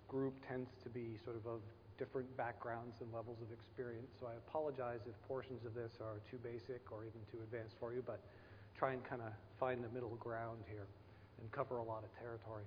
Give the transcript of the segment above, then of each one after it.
group tends to be sort of different backgrounds and levels of experience, so I apologize if portions of this are too basic or even too advanced for you, but try and kind of find the middle ground here and cover a lot of territory.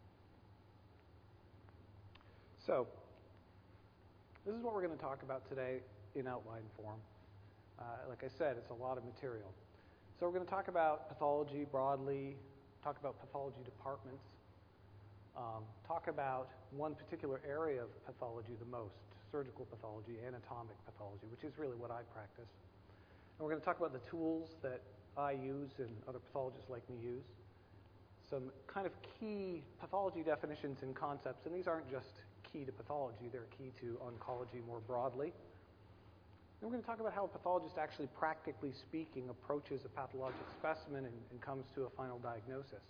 So, this is what we're going to talk about today in outline form. Like I said, it's a lot of material. So we're going to talk about pathology broadly, talk about pathology departments, talk about one particular area of pathology the most, surgical pathology, anatomic pathology, which is really what I practice. And we're going to talk about the tools that I use and other pathologists like me use, some kind of key pathology definitions and concepts, and these aren't just key to pathology, they're key to oncology more broadly. And we're going to talk about how a pathologist actually, practically speaking, approaches a pathologic specimen and comes to a final diagnosis.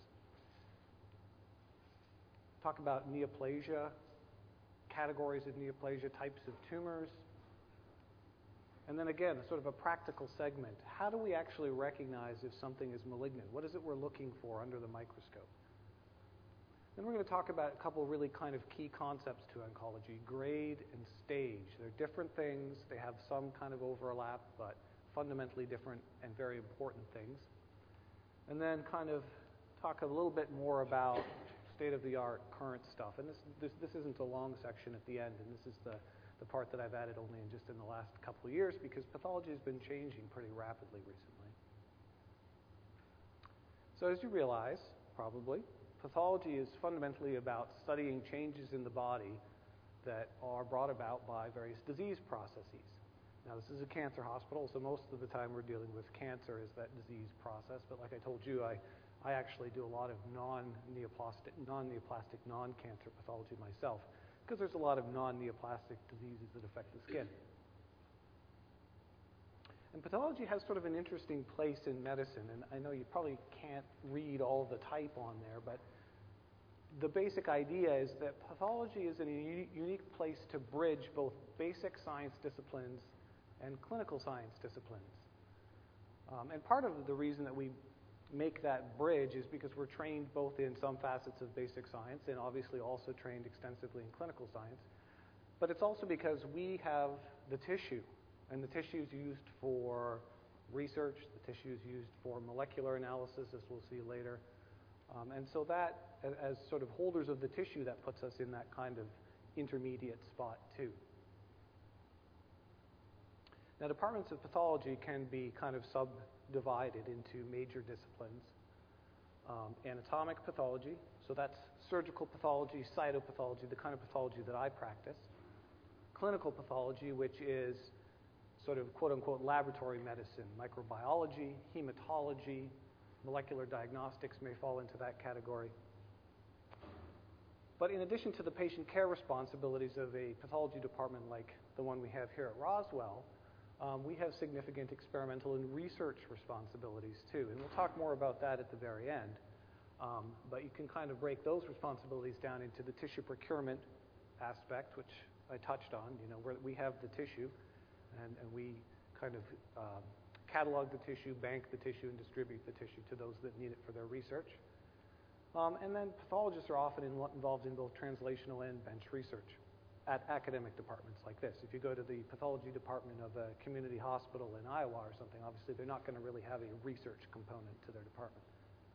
Talk about neoplasia, categories of neoplasia, types of tumors. And then again, sort of a practical segment. How do we actually recognize if something is malignant? What is it we're looking for under the microscope? Then we're going to talk about a couple really kind of key concepts to oncology, grade and stage. They're different things. They have some kind of overlap, but fundamentally different and very important things. And then kind of talk a little bit more about state-of-the-art current stuff. And this isn't a long section at the end, and this is the part that I've added only in the last couple of years, because pathology has been changing pretty rapidly recently. So as you realize, probably, pathology is fundamentally about studying changes in the body that are brought about by various disease processes. Now, this is a cancer hospital, so most of the time we're dealing with cancer as that disease process, but like I told you, I actually do a lot of non-neoplastic, non-cancer pathology myself, because there's a lot of non-neoplastic diseases that affect the skin. And pathology has sort of an interesting place in medicine, and I know you probably can't read all the type on there, but the basic idea is that pathology is a unique place to bridge both basic science disciplines and clinical science disciplines. And part of the reason that we make that bridge is because we're trained both in some facets of basic science and obviously also trained extensively in clinical science. But it's also because we have the tissue, and the tissue is used for research, the tissue is used for molecular analysis, as we'll see later. And so that, as sort of holders of the tissue, that puts us in that kind of intermediate spot too. Now, departments of pathology can be kind of subdivided into major disciplines. Anatomic pathology, so that's surgical pathology, cytopathology, the kind of pathology that I practice. Clinical pathology, which is sort of quote-unquote laboratory medicine, microbiology, hematology, molecular diagnostics may fall into that category. But in addition to the patient care responsibilities of a pathology department like the one we have here at Roswell, we have significant experimental and research responsibilities too, and we'll talk more about that at the very end. But you can kind of break those responsibilities down into the tissue procurement aspect, which I touched on, where we have the tissue, and we kind of catalog the tissue, bank the tissue, and distribute the tissue to those that need it for their research. And then pathologists are often involved in both translational and bench research at academic departments like this. If you go to the pathology department of a community hospital in Iowa or something, obviously they're not going to really have a research component to their department.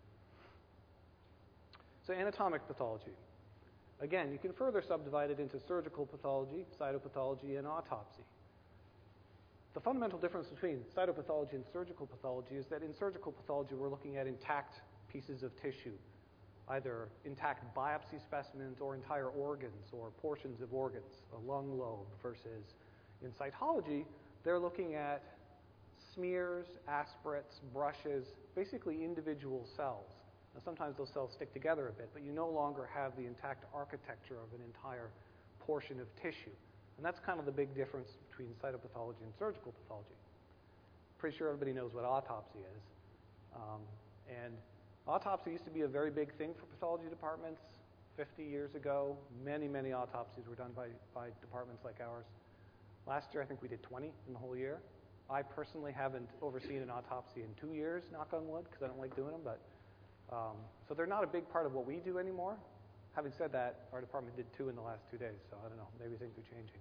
So anatomic pathology. Again, you can further subdivide it into surgical pathology, cytopathology, and autopsy. The fundamental difference between cytopathology and surgical pathology is that in surgical pathology we're looking at intact pieces of tissue, either intact biopsy specimens or entire organs or portions of organs, a lung lobe, versus in cytology, they're looking at smears, aspirates, brushes, basically individual cells. Now, sometimes those cells stick together a bit, but you no longer have the intact architecture of an entire portion of tissue. And that's kind of the big difference between cytopathology and surgical pathology. Pretty sure everybody knows what autopsy is. And autopsy used to be a very big thing for pathology departments 50 years ago. Many, many autopsies were done by departments like ours. Last year, I think we did 20 in the whole year. I personally haven't overseen an autopsy in 2 years, knock on wood, because I don't like doing them. But so they're not a big part of what we do anymore. having said that, our department did 2 in the last 2 days, so I don't know, maybe things are changing.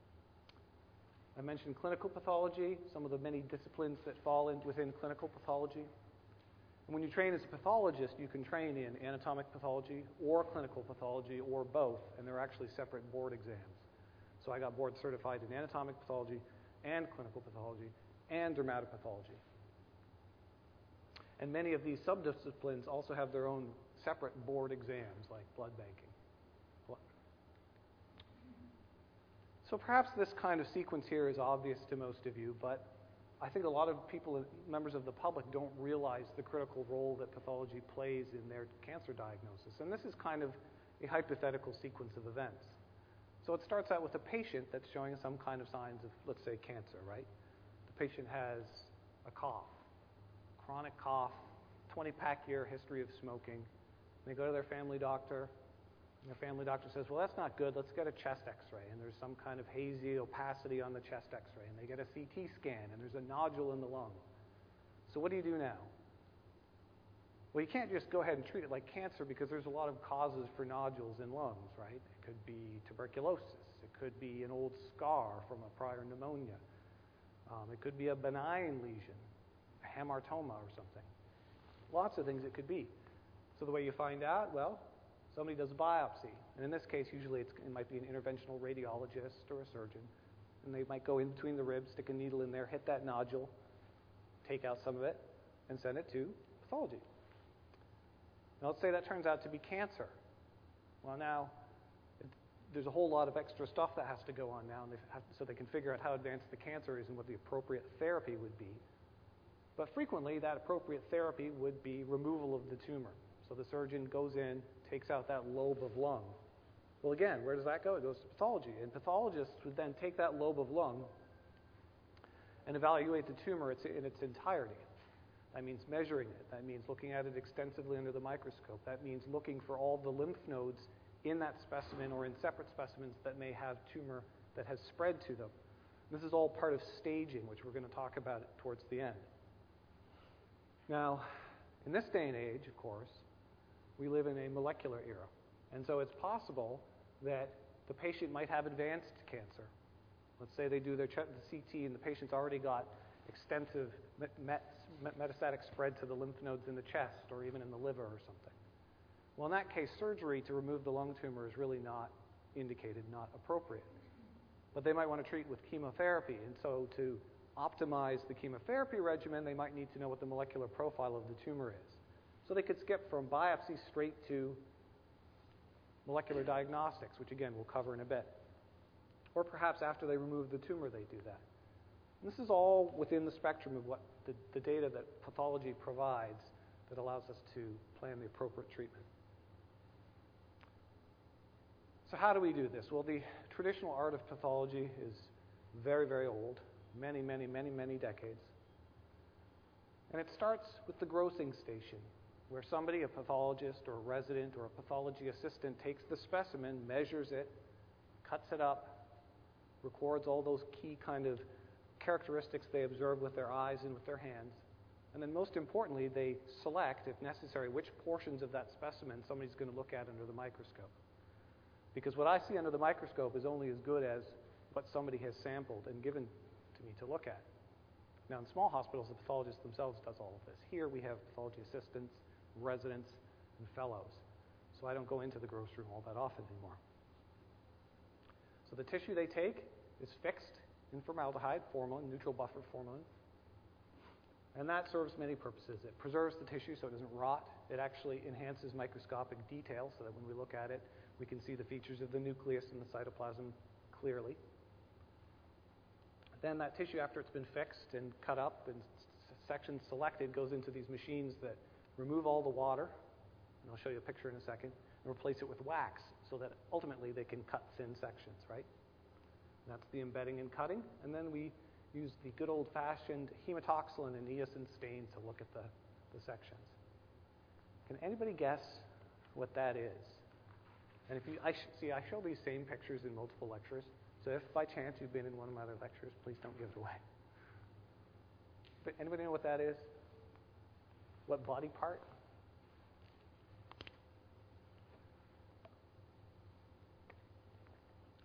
I mentioned clinical pathology, some of the many disciplines that fall within clinical pathology. And when you train as a pathologist, you can train in anatomic pathology or clinical pathology or both, and they're actually separate board exams. So I got board certified in anatomic pathology and clinical pathology and dermatopathology. And many of these subdisciplines also have their own separate board exams, like blood banking. So perhaps this kind of sequence here is obvious to most of you, but I think a lot of people, members of the public, don't realize the critical role that pathology plays in their cancer diagnosis. And this is kind of a hypothetical sequence of events. So it starts out with a patient that's showing some kind of signs of, let's say, cancer, right? The patient has a cough, chronic cough, 20-pack year history of smoking. They go to their family doctor, and their family doctor says, well, that's not good. Let's get a chest x-ray. And there's some kind of hazy opacity on the chest x-ray. And they get a CT scan, and there's a nodule in the lung. So what do you do now? Well, you can't just go ahead and treat it like cancer because there's a lot of causes for nodules in lungs, right? It could be tuberculosis. It could be an old scar from a prior pneumonia. It could be a benign lesion, a hamartoma or something. Lots of things it could be. So the way you find out, well, somebody does a biopsy. And in this case, usually it might be an interventional radiologist or a surgeon. And they might go in between the ribs, stick a needle in there, hit that nodule, take out some of it, and send it to pathology. Now let's say that turns out to be cancer. Well, now, there's a whole lot of extra stuff that has to go on now, and so they can figure out how advanced the cancer is and what the appropriate therapy would be. But frequently, that appropriate therapy would be removal of the tumor. So the surgeon goes in, takes out that lobe of lung. Well, again, where does that go? It goes to pathology. And pathologists would then take that lobe of lung and evaluate the tumor in its entirety. That means measuring it. That means looking at it extensively under the microscope. That means looking for all the lymph nodes in that specimen or in separate specimens that may have tumor that has spread to them. This is all part of staging, which we're going to talk about towards the end. Now, in this day and age, of course, we live in a molecular era. And so it's possible that the patient might have advanced cancer. Let's say they do the CT and the patient's already got extensive metastatic spread to the lymph nodes in the chest or even in the liver or something. Well, in that case, surgery to remove the lung tumor is really not indicated, not appropriate. But they might want to treat with chemotherapy. And so to optimize the chemotherapy regimen, they might need to know what the molecular profile of the tumor is. So they could skip from biopsy straight to molecular diagnostics, which again we'll cover in a bit. Or perhaps after they remove the tumor, they do that. And this is all within the spectrum of what the data that pathology provides that allows us to plan the appropriate treatment. So how do we do this? Well, the traditional art of pathology is very, very old, many, many, many, many decades. And it starts with the grossing station, where somebody, a pathologist or a resident or a pathology assistant, takes the specimen, measures it, cuts it up, records all those key kind of characteristics they observe with their eyes and with their hands. And then most importantly, they select, if necessary, which portions of that specimen somebody's going to look at under the microscope. Because what I see under the microscope is only as good as what somebody has sampled and given to me to look at. Now, in small hospitals, the pathologist themselves does all of this. Here we have pathology assistants, residents, and fellows. So I don't go into the gross room all that often anymore. So the tissue they take is fixed in formaldehyde, formalin, neutral buffer formalin. And that serves many purposes. It preserves the tissue so it doesn't rot. It actually enhances microscopic detail so that when we look at it, we can see the features of the nucleus and the cytoplasm clearly. Then that tissue, after it's been fixed and cut up and sections selected, goes into these machines that remove all the water, and I'll show you a picture in a second, and replace it with wax so that ultimately they can cut thin sections, right? And that's the embedding and cutting. And then we use the good old-fashioned hematoxylin and eosin stain to look at the sections. Can anybody guess what that is? And if you, I show these same pictures in multiple lectures, so if by chance you've been in one of my other lectures, please don't give it away. But anybody know what that is? What body part?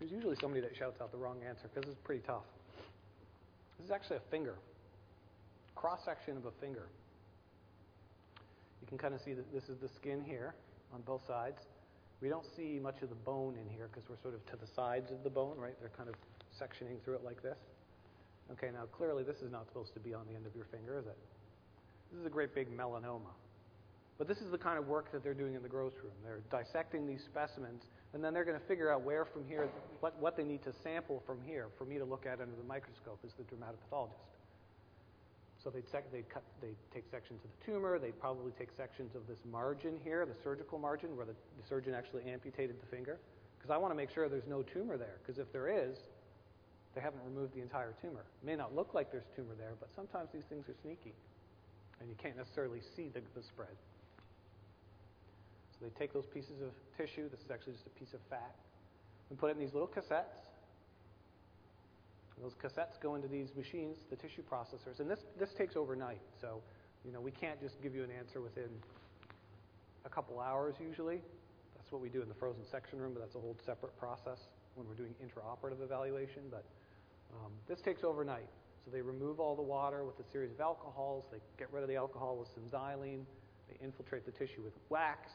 There's usually somebody that shouts out the wrong answer because it's pretty tough. This is actually a finger, cross-section of a finger. You can kind of see that this is the skin here on both sides. We don't see much of the bone in here because we're sort of to the sides of the bone, right? They're kind of sectioning through it like this. Okay, now clearly this is not supposed to be on the end of your finger, is it? This is a great big melanoma. But this is the kind of work that they're doing in the growth room. They're dissecting these specimens, and then they're going to figure out where from here, what they need to sample from here for me to look at under the microscope as the dermatopathologist. So they'd take sections of the tumor. They'd probably take sections of this margin here, the surgical margin, where the surgeon actually amputated the finger. Because I want to make sure there's no tumor there. Because if there is, they haven't removed the entire tumor. It may not look like there's tumor there, but sometimes these things are sneaky. And you can't necessarily see the spread. So they take those pieces of tissue, this is actually just a piece of fat, and put it in these little cassettes. And those cassettes go into these machines, the tissue processors, and this takes overnight. So, we can't just give you an answer within a couple hours usually. That's what we do in the frozen section room, but that's a whole separate process when we're doing intraoperative evaluation. But this takes overnight. So they remove all the water with a series of alcohols. They get rid of the alcohol with some xylene. They infiltrate the tissue with wax.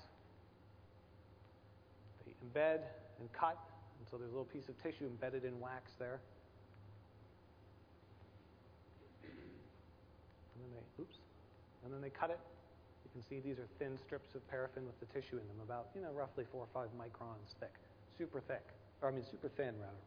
They embed and cut. And so there's a little piece of tissue embedded in wax there. And then they cut it. You can see these are thin strips of paraffin with the tissue in them, about, roughly 4 or 5 microns thick. Super thin, rather.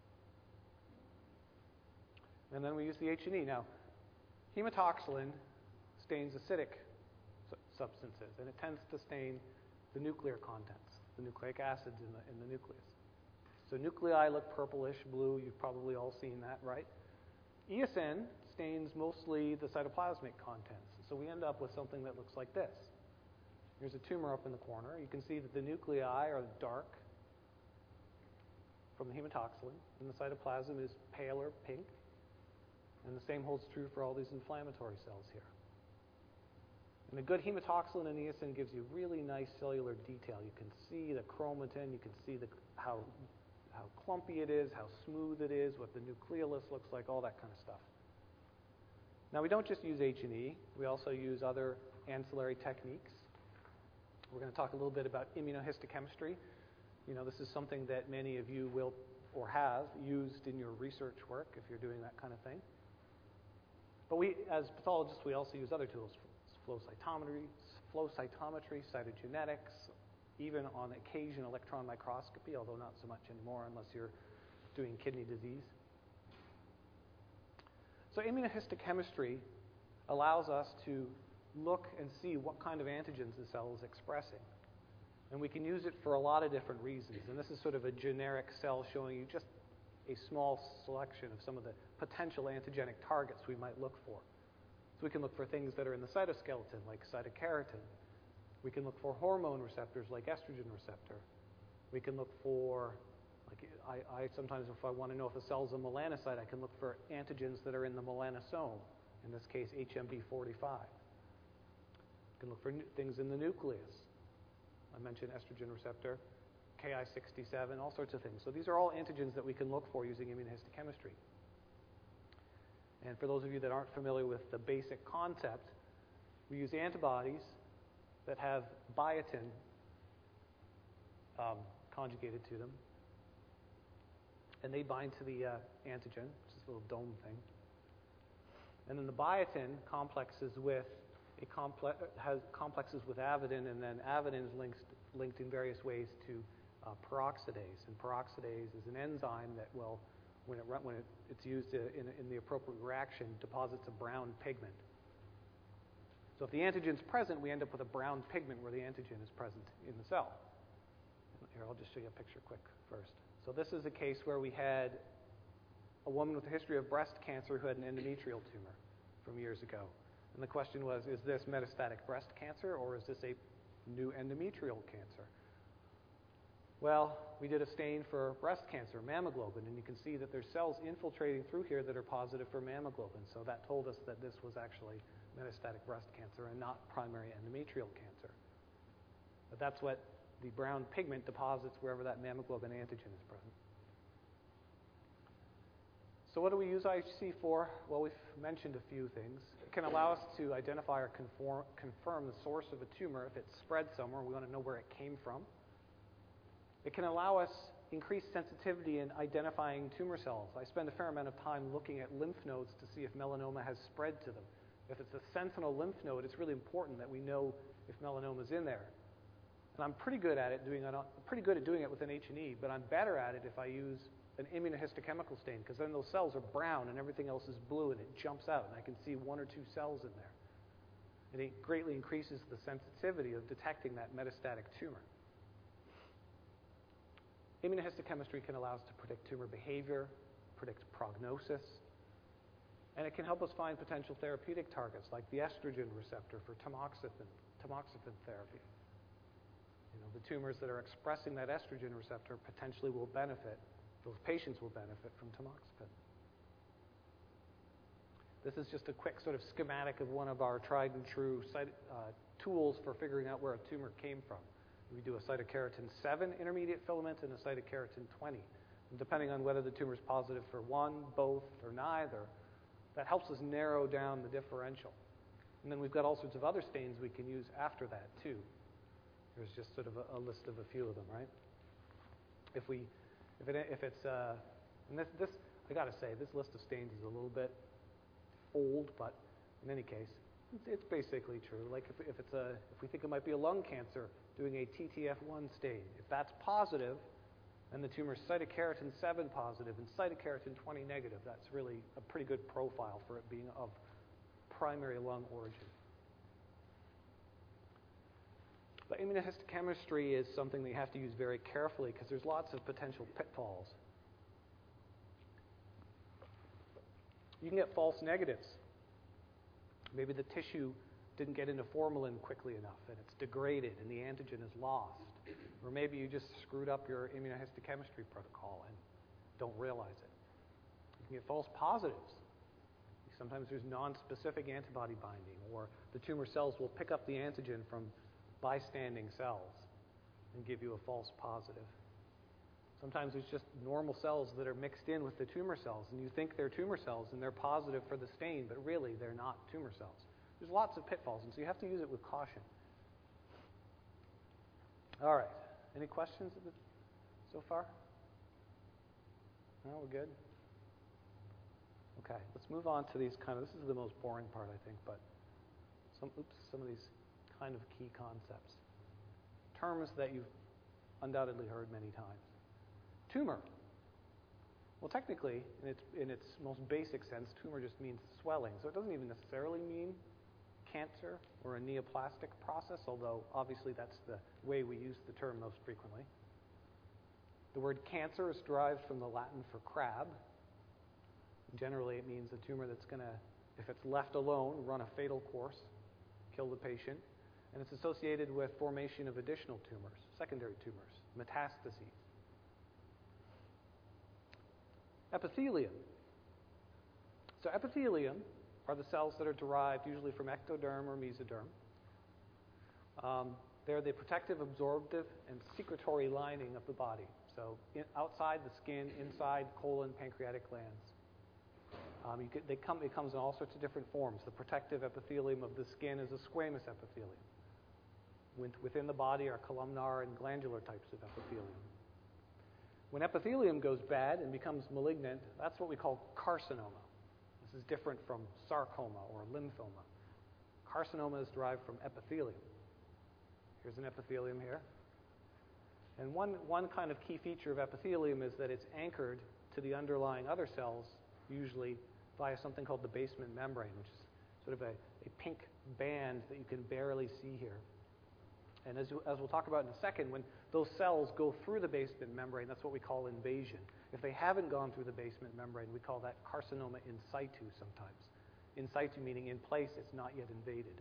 And then we use the H&E. Now, hematoxylin stains acidic substances, and it tends to stain the nuclear contents, the nucleic acids in the nucleus. So nuclei look purplish, blue. You've probably all seen that, right? ESN stains mostly the cytoplasmic contents. So we end up with something that looks like this. Here's a tumor up in the corner. You can see that the nuclei are dark from the hematoxylin, and the cytoplasm is paler pink. And the same holds true for all these inflammatory cells here. And a good hematoxylin and eosin gives you really nice cellular detail. You can see the chromatin, you can see how clumpy it is, how smooth it is, what the nucleolus looks like, all that kind of stuff. Now we don't just use H&E, we also use other ancillary techniques. We're going to talk a little bit about immunohistochemistry. This is something that many of you will or have used in your research work if you're doing that kind of thing. But we, as pathologists, we also use other tools, flow cytometry, cytogenetics, even on occasion electron microscopy, although not so much anymore unless you're doing kidney disease. So immunohistochemistry allows us to look and see what kind of antigens the cell is expressing. And we can use it for a lot of different reasons. And this is sort of a generic cell showing you just a small selection of some of the potential antigenic targets we might look for. So we can look for things that are in the cytoskeleton, like cytokeratin. We can look for hormone receptors, like estrogen receptor. We can look for, I sometimes, if I want to know if a cell's a melanocyte, I can look for antigens that are in the melanosome, in this case, HMB45. I can look for things in the nucleus. I mentioned estrogen receptor, Ki67, all sorts of things. So these are all antigens that we can look for using immunohistochemistry. And for those of you that aren't familiar with the basic concept, we use antibodies that have biotin conjugated to them. And they bind to the antigen, which is this little dome thing. And then the biotin complexes with has complexes with avidin, and then avidin is linked in various ways to peroxidase. And peroxidase is an enzyme that will, when it's used in the appropriate reaction, deposits a brown pigment. So if the antigen's present, we end up with a brown pigment where the antigen is present in the cell. Here, I'll just show you a picture quick first. So this is a case where we had a woman with a history of breast cancer who had an endometrial tumor from years ago. And the question was, is this metastatic breast cancer or is this a new endometrial cancer? Well, we did a stain for breast cancer, mammoglobin, and you can see that there's cells infiltrating through here that are positive for mammoglobin. So that told us that this was actually metastatic breast cancer and not primary endometrial cancer. But that's what the brown pigment deposits wherever that mammoglobin antigen is present. So what do we use IHC for? Well, we've mentioned a few things. It can allow us to identify or confirm the source of a tumor. If it's spread somewhere, we want to know where it came from. It can allow us increased sensitivity in identifying tumor cells. I spend a fair amount of time looking at lymph nodes to see if melanoma has spread to them. If it's a sentinel lymph node, it's really important that we know if melanoma is in there. And I'm pretty good at doing it with an H&E, but I'm better at it if I use an immunohistochemical stain, because then those cells are brown and everything else is blue and it jumps out and I can see 1 or 2 cells in there. And it greatly increases the sensitivity of detecting that metastatic tumor. Immunohistochemistry can allow us to predict tumor behavior, predict prognosis, and it can help us find potential therapeutic targets like the estrogen receptor for tamoxifen therapy. The tumors that are expressing that estrogen receptor potentially will benefit, those patients will benefit from tamoxifen. This is just a quick sort of schematic of one of our tried and true tools for figuring out where a tumor came from. We do a cytokeratin 7 intermediate filament and a cytokeratin 20. And depending on whether the tumor is positive for one, both, or neither, that helps us narrow down the differential. And then we've got all sorts of other stains we can use after that too. There's just sort of a list of a few of them, right? And this I got to say, this list of stains is a little bit old, but in any case, it's basically true. Like if we think it might be a lung cancer, doing a TTF1 stain, if that's positive, and the tumor is cytokeratin 7 positive and cytokeratin 20 negative, that's really a pretty good profile for it being of primary lung origin. But immunohistochemistry is something that you have to use very carefully because there's lots of potential pitfalls. You can get false negatives. Maybe the tissue didn't get into formalin quickly enough and it's degraded and the antigen is lost. Or maybe you just screwed up your immunohistochemistry protocol and don't realize it. You can get false positives. Sometimes there's non-specific antibody binding, or the tumor cells will pick up the antigen from bystanding cells and give you a false positive. Sometimes there's just normal cells that are mixed in with the tumor cells, and you think they're tumor cells and they're positive for the stain, but really they're not tumor cells. There's lots of pitfalls, and so you have to use it with caution. All right. Any questions so far? No, we're good? Okay, let's move on to these this is the most boring part, I think, but some of these kind of key concepts. Terms that you've undoubtedly heard many times. Tumor. Well, technically, in its most basic sense, tumor just means swelling. So it doesn't even necessarily mean cancer or a neoplastic process, although obviously that's the way we use the term most frequently. The word cancer is derived from the Latin for crab. Generally, it means a tumor that's going to, if it's left alone, run a fatal course, kill the patient. And it's associated with formation of additional tumors, secondary tumors, metastases. Epithelium. So epithelium are the cells that are derived usually from ectoderm or mesoderm. They're the protective, absorptive, and secretory lining of the body. So outside the skin, inside colon, pancreatic glands. It comes in all sorts of different forms. The protective epithelium of the skin is a squamous epithelium. Within the body are columnar and glandular types of epithelium. When epithelium goes bad and becomes malignant, that's what we call carcinoma. This is different from sarcoma or lymphoma. Carcinoma is derived from epithelium. Here's an epithelium here. And one kind of key feature of epithelium is that it's anchored to the underlying other cells, usually via something called the basement membrane, which is sort of a pink band that you can barely see here. And as we'll talk about in a second, when those cells go through the basement membrane, that's what we call invasion. If they haven't gone through the basement membrane, we call that carcinoma in situ sometimes. In situ meaning in place, it's not yet invaded.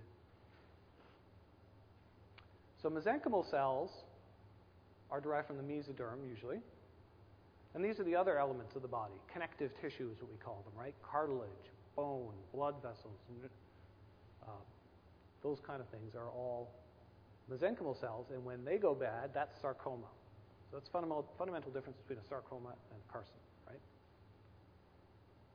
So mesenchymal cells are derived from the mesoderm usually. And these are the other elements of the body. Connective tissue is what we call them, right? Cartilage, bone, blood vessels, those kind of things are all mesenchymal cells, and when they go bad, that's sarcoma. So that's fundamental difference between a sarcoma and carcinoma, right?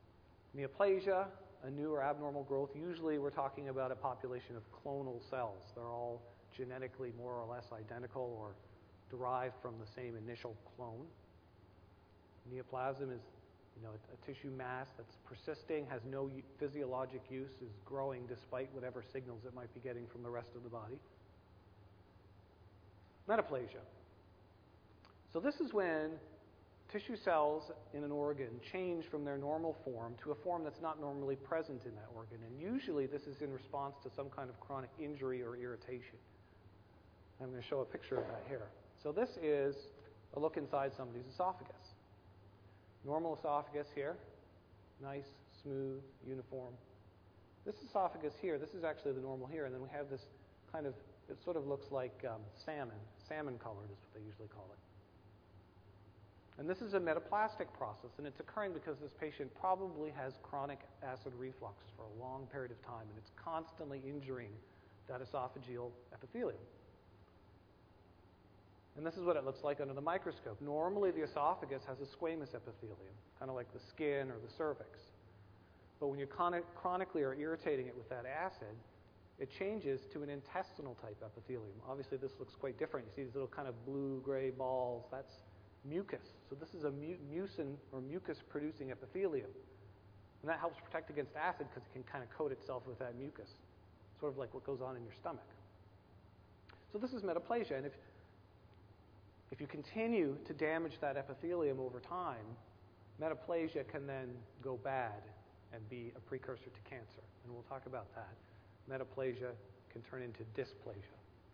Neoplasia, a new or abnormal growth. Usually we're talking about a population of clonal cells. They're all genetically more or less identical or derived from the same initial clone. Neoplasm is a tissue mass that's persisting, has no physiologic use, is growing despite whatever signals it might be getting from the rest of the body. Metaplasia. So this is when tissue cells in an organ change from their normal form to a form that's not normally present in that organ. And usually this is in response to some kind of chronic injury or irritation. I'm going to show a picture of that here. So this is a look inside somebody's esophagus. Normal esophagus here, nice, smooth, uniform. This esophagus here, this is actually the normal here, and then we have this kind of, it sort of looks like salmon colored is what they usually call it. And this is a metaplastic process, and it's occurring because this patient probably has chronic acid reflux for a long period of time, and it's constantly injuring that esophageal epithelium. And this is what it looks like under the microscope. Normally, the esophagus has a squamous epithelium, kind of like the skin or the cervix. But when you chronically are irritating it with that acid, it changes to an intestinal type epithelium. Obviously, this looks quite different. You see these little kind of blue-gray balls. That's mucus. So this is a mucin or mucus-producing epithelium. And that helps protect against acid because it can kind of coat itself with that mucus, sort of like what goes on in your stomach. So this is metaplasia. And if you continue to damage that epithelium over time, metaplasia can then go bad and be a precursor to cancer. And we'll talk about that. Metaplasia can turn into dysplasia.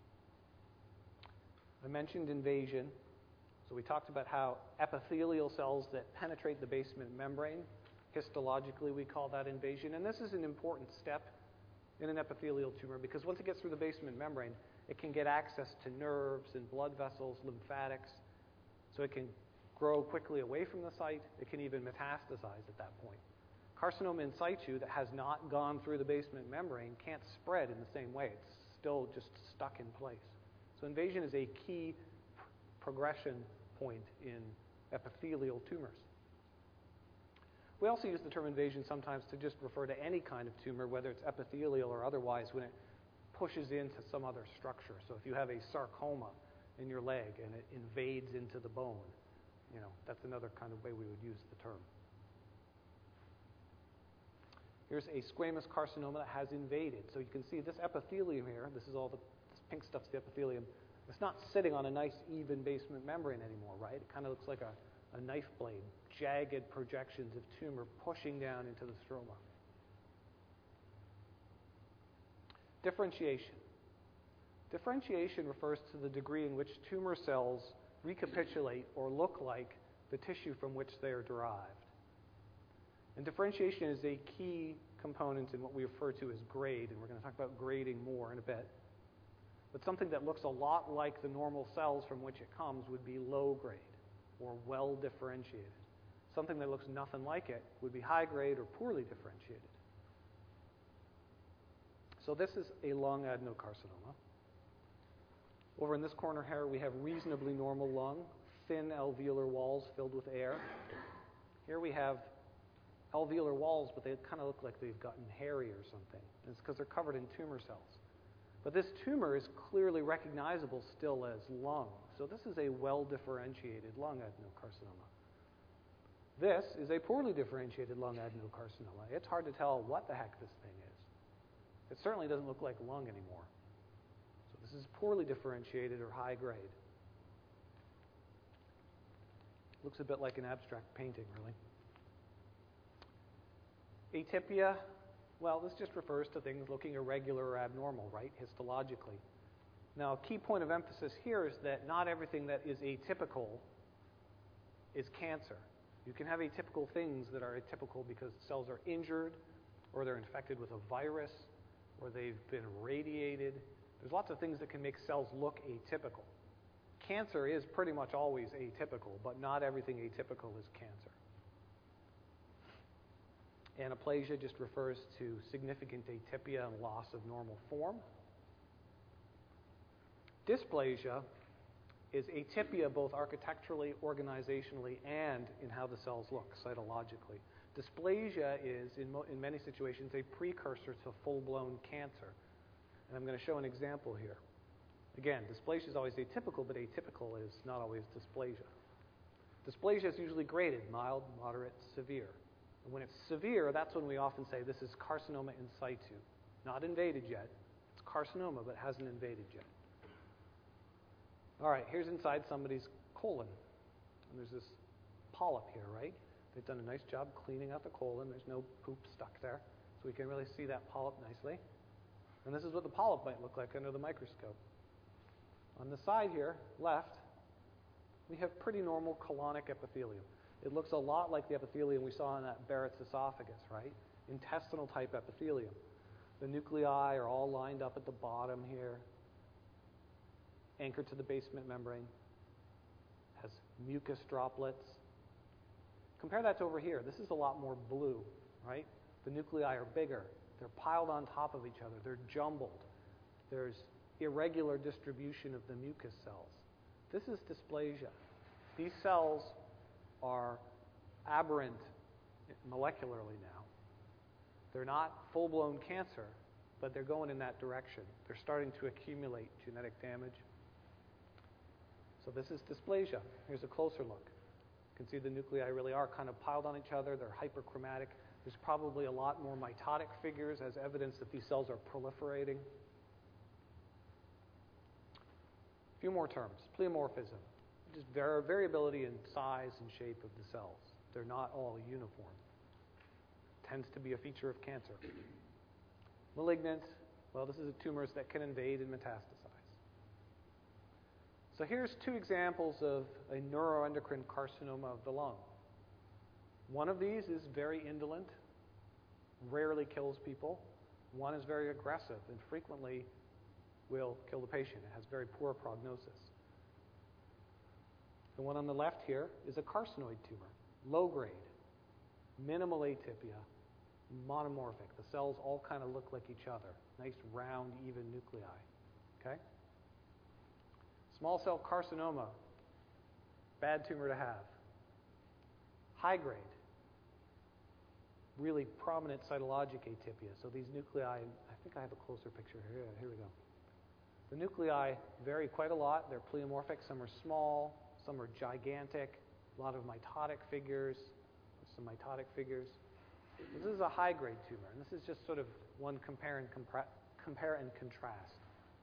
I mentioned invasion. So we talked about how epithelial cells that penetrate the basement membrane, histologically we call that invasion. And this is an important step in an epithelial tumor because once it gets through the basement membrane, it can get access to nerves and blood vessels, lymphatics, so it can grow quickly away from the site. It can even metastasize at that point. Carcinoma in situ that has not gone through the basement membrane can't spread in the same way. It's still just stuck in place. So invasion is a key progression point in epithelial tumors. We also use the term invasion sometimes to just refer to any kind of tumor, whether it's epithelial or otherwise, when it pushes into some other structure. So if you have a sarcoma in your leg and it invades into the bone, that's another kind of way we would use the term. Here's a squamous carcinoma that has invaded. So you can see this epithelium here, this pink stuff's the epithelium. It's not sitting on a nice even basement membrane anymore, right? It kind of looks like a knife blade, jagged projections of tumor pushing down into the stroma. Differentiation. Differentiation refers to the degree in which tumor cells recapitulate or look like the tissue from which they are derived. And differentiation is a key component in what we refer to as grade, and we're going to talk about grading more in a bit. But something that looks a lot like the normal cells from which it comes would be low grade or well differentiated. Something that looks nothing like it would be high grade or poorly differentiated. So this is a lung adenocarcinoma. Over in this corner here, we have reasonably normal lung, thin alveolar walls filled with air. Here we have alveolar walls, but they kind of look like they've gotten hairy or something. And it's because they're covered in tumor cells. But this tumor is clearly recognizable still as lung. So this is a well-differentiated lung adenocarcinoma. This is a poorly differentiated lung adenocarcinoma. It's hard to tell what the heck this thing is. It certainly doesn't look like lung anymore. So this is poorly differentiated or high grade. Looks a bit like an abstract painting, really. Atypia, well, this just refers to things looking irregular or abnormal, right, histologically. Now, a key point of emphasis here is that not everything that is atypical is cancer. You can have atypical things that are atypical because cells are injured, or they're infected with a virus, or they've been radiated. There's lots of things that can make cells look atypical. Cancer is pretty much always atypical, but not everything atypical is cancer. Anaplasia just refers to significant atypia and loss of normal form. Dysplasia is atypia both architecturally, organizationally, and in how the cells look cytologically. Dysplasia is, in many situations, a precursor to full-blown cancer. And I'm going to show an example here. Again, dysplasia is always atypical, but atypical is not always dysplasia. Dysplasia is usually graded, mild, moderate, severe. And when it's severe, that's when we often say this is carcinoma in situ. Not invaded yet. It's carcinoma, but hasn't invaded yet. All right, here's inside somebody's colon. And there's this polyp here, right? They've done a nice job cleaning out the colon. There's no poop stuck there. So we can really see that polyp nicely. And this is what the polyp might look like under the microscope. On the side here, left, we have pretty normal colonic epithelium. It looks a lot like the epithelium we saw in that Barrett's esophagus, right? Intestinal type epithelium. The nuclei are all lined up at the bottom here, anchored to the basement membrane, has mucus droplets. Compare that to over here. This is a lot more blue, right? The nuclei are bigger. They're piled on top of each other. They're jumbled. There's irregular distribution of the mucus cells. This is dysplasia. These cells are aberrant molecularly now. They're not full-blown cancer, but they're going in that direction. They're starting to accumulate genetic damage. So this is dysplasia. Here's a closer look. You can see the nuclei really are kind of piled on each other. They're hyperchromatic. There's probably a lot more mitotic figures as evidence that these cells are proliferating. A few more terms. Pleomorphism. Just variability in size and shape of the cells. They're not all uniform. Tends to be a feature of cancer. Malignant. Well, this is tumors that can invade and metastasize. So here's two examples of a neuroendocrine carcinoma of the lung. One of these is very indolent, rarely kills people. One is very aggressive and frequently will kill the patient. It has very poor prognosis. The one on the left here is a carcinoid tumor, low grade, minimal atypia, monomorphic. The cells all kind of look like each other. Nice round, even nuclei. Okay? Small cell carcinoma, bad tumor to have. High grade, really prominent cytologic atypia. So these nuclei, I think I have a closer picture here. Here we go. The nuclei vary quite a lot. They're pleomorphic. Some are small, some are gigantic. A lot of mitotic figures. Some mitotic figures. This is a high-grade tumor, and this is just sort of one compare and contrast.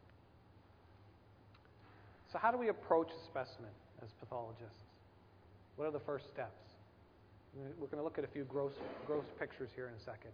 So how do we approach a specimen as pathologists? What are the first steps? We're going to look at a few gross pictures here in a second.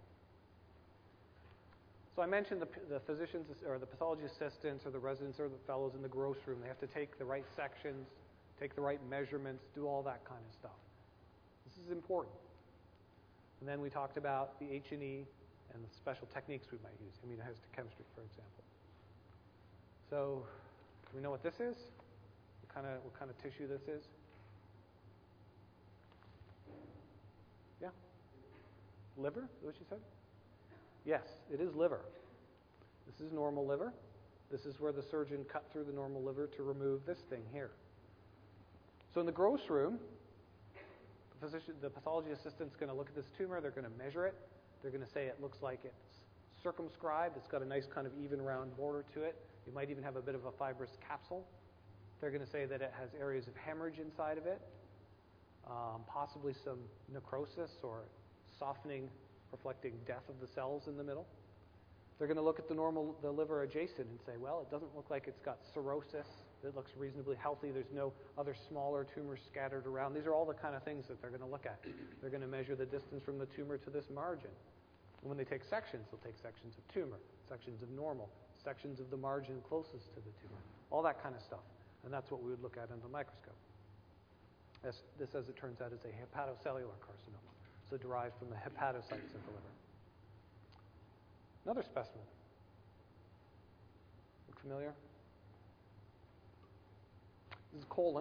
So I mentioned the physicians or the pathology assistants or the residents or the fellows in the gross room. They have to take the right sections, take the right measurements, do all that kind of stuff. This is important. And then we talked about the H&E and the special techniques we might use, immunohistochemistry, for example. So, do we know what this is? What kind of tissue this is? Yeah? Liver? Is that what you said? Yes, it is liver. This is normal liver. This is where the surgeon cut through the normal liver to remove this thing here. So in the gross room, the pathology assistant's going to look at this tumor. They're going to measure it. They're going to say it looks like it's circumscribed. It's got a nice kind of even round border to it. It might even have a bit of a fibrous capsule. They're going to say that it has areas of hemorrhage inside of it, possibly some necrosis or softening, reflecting death of the cells in the middle. They're going to look at the liver adjacent and say, well, it doesn't look like it's got cirrhosis. It looks reasonably healthy. There's no other smaller tumors scattered around. These are all the kind of things that they're going to look at. They're going to measure the distance from the tumor to this margin. And when they take sections, they'll take sections of tumor, sections of normal, sections of the margin closest to the tumor, all that kind of stuff. And that's what we would look at under the microscope. This, as it turns out, is a hepatocellular carcinoma, so derived from the hepatocytes of the liver. Another specimen. Look familiar? This is colon.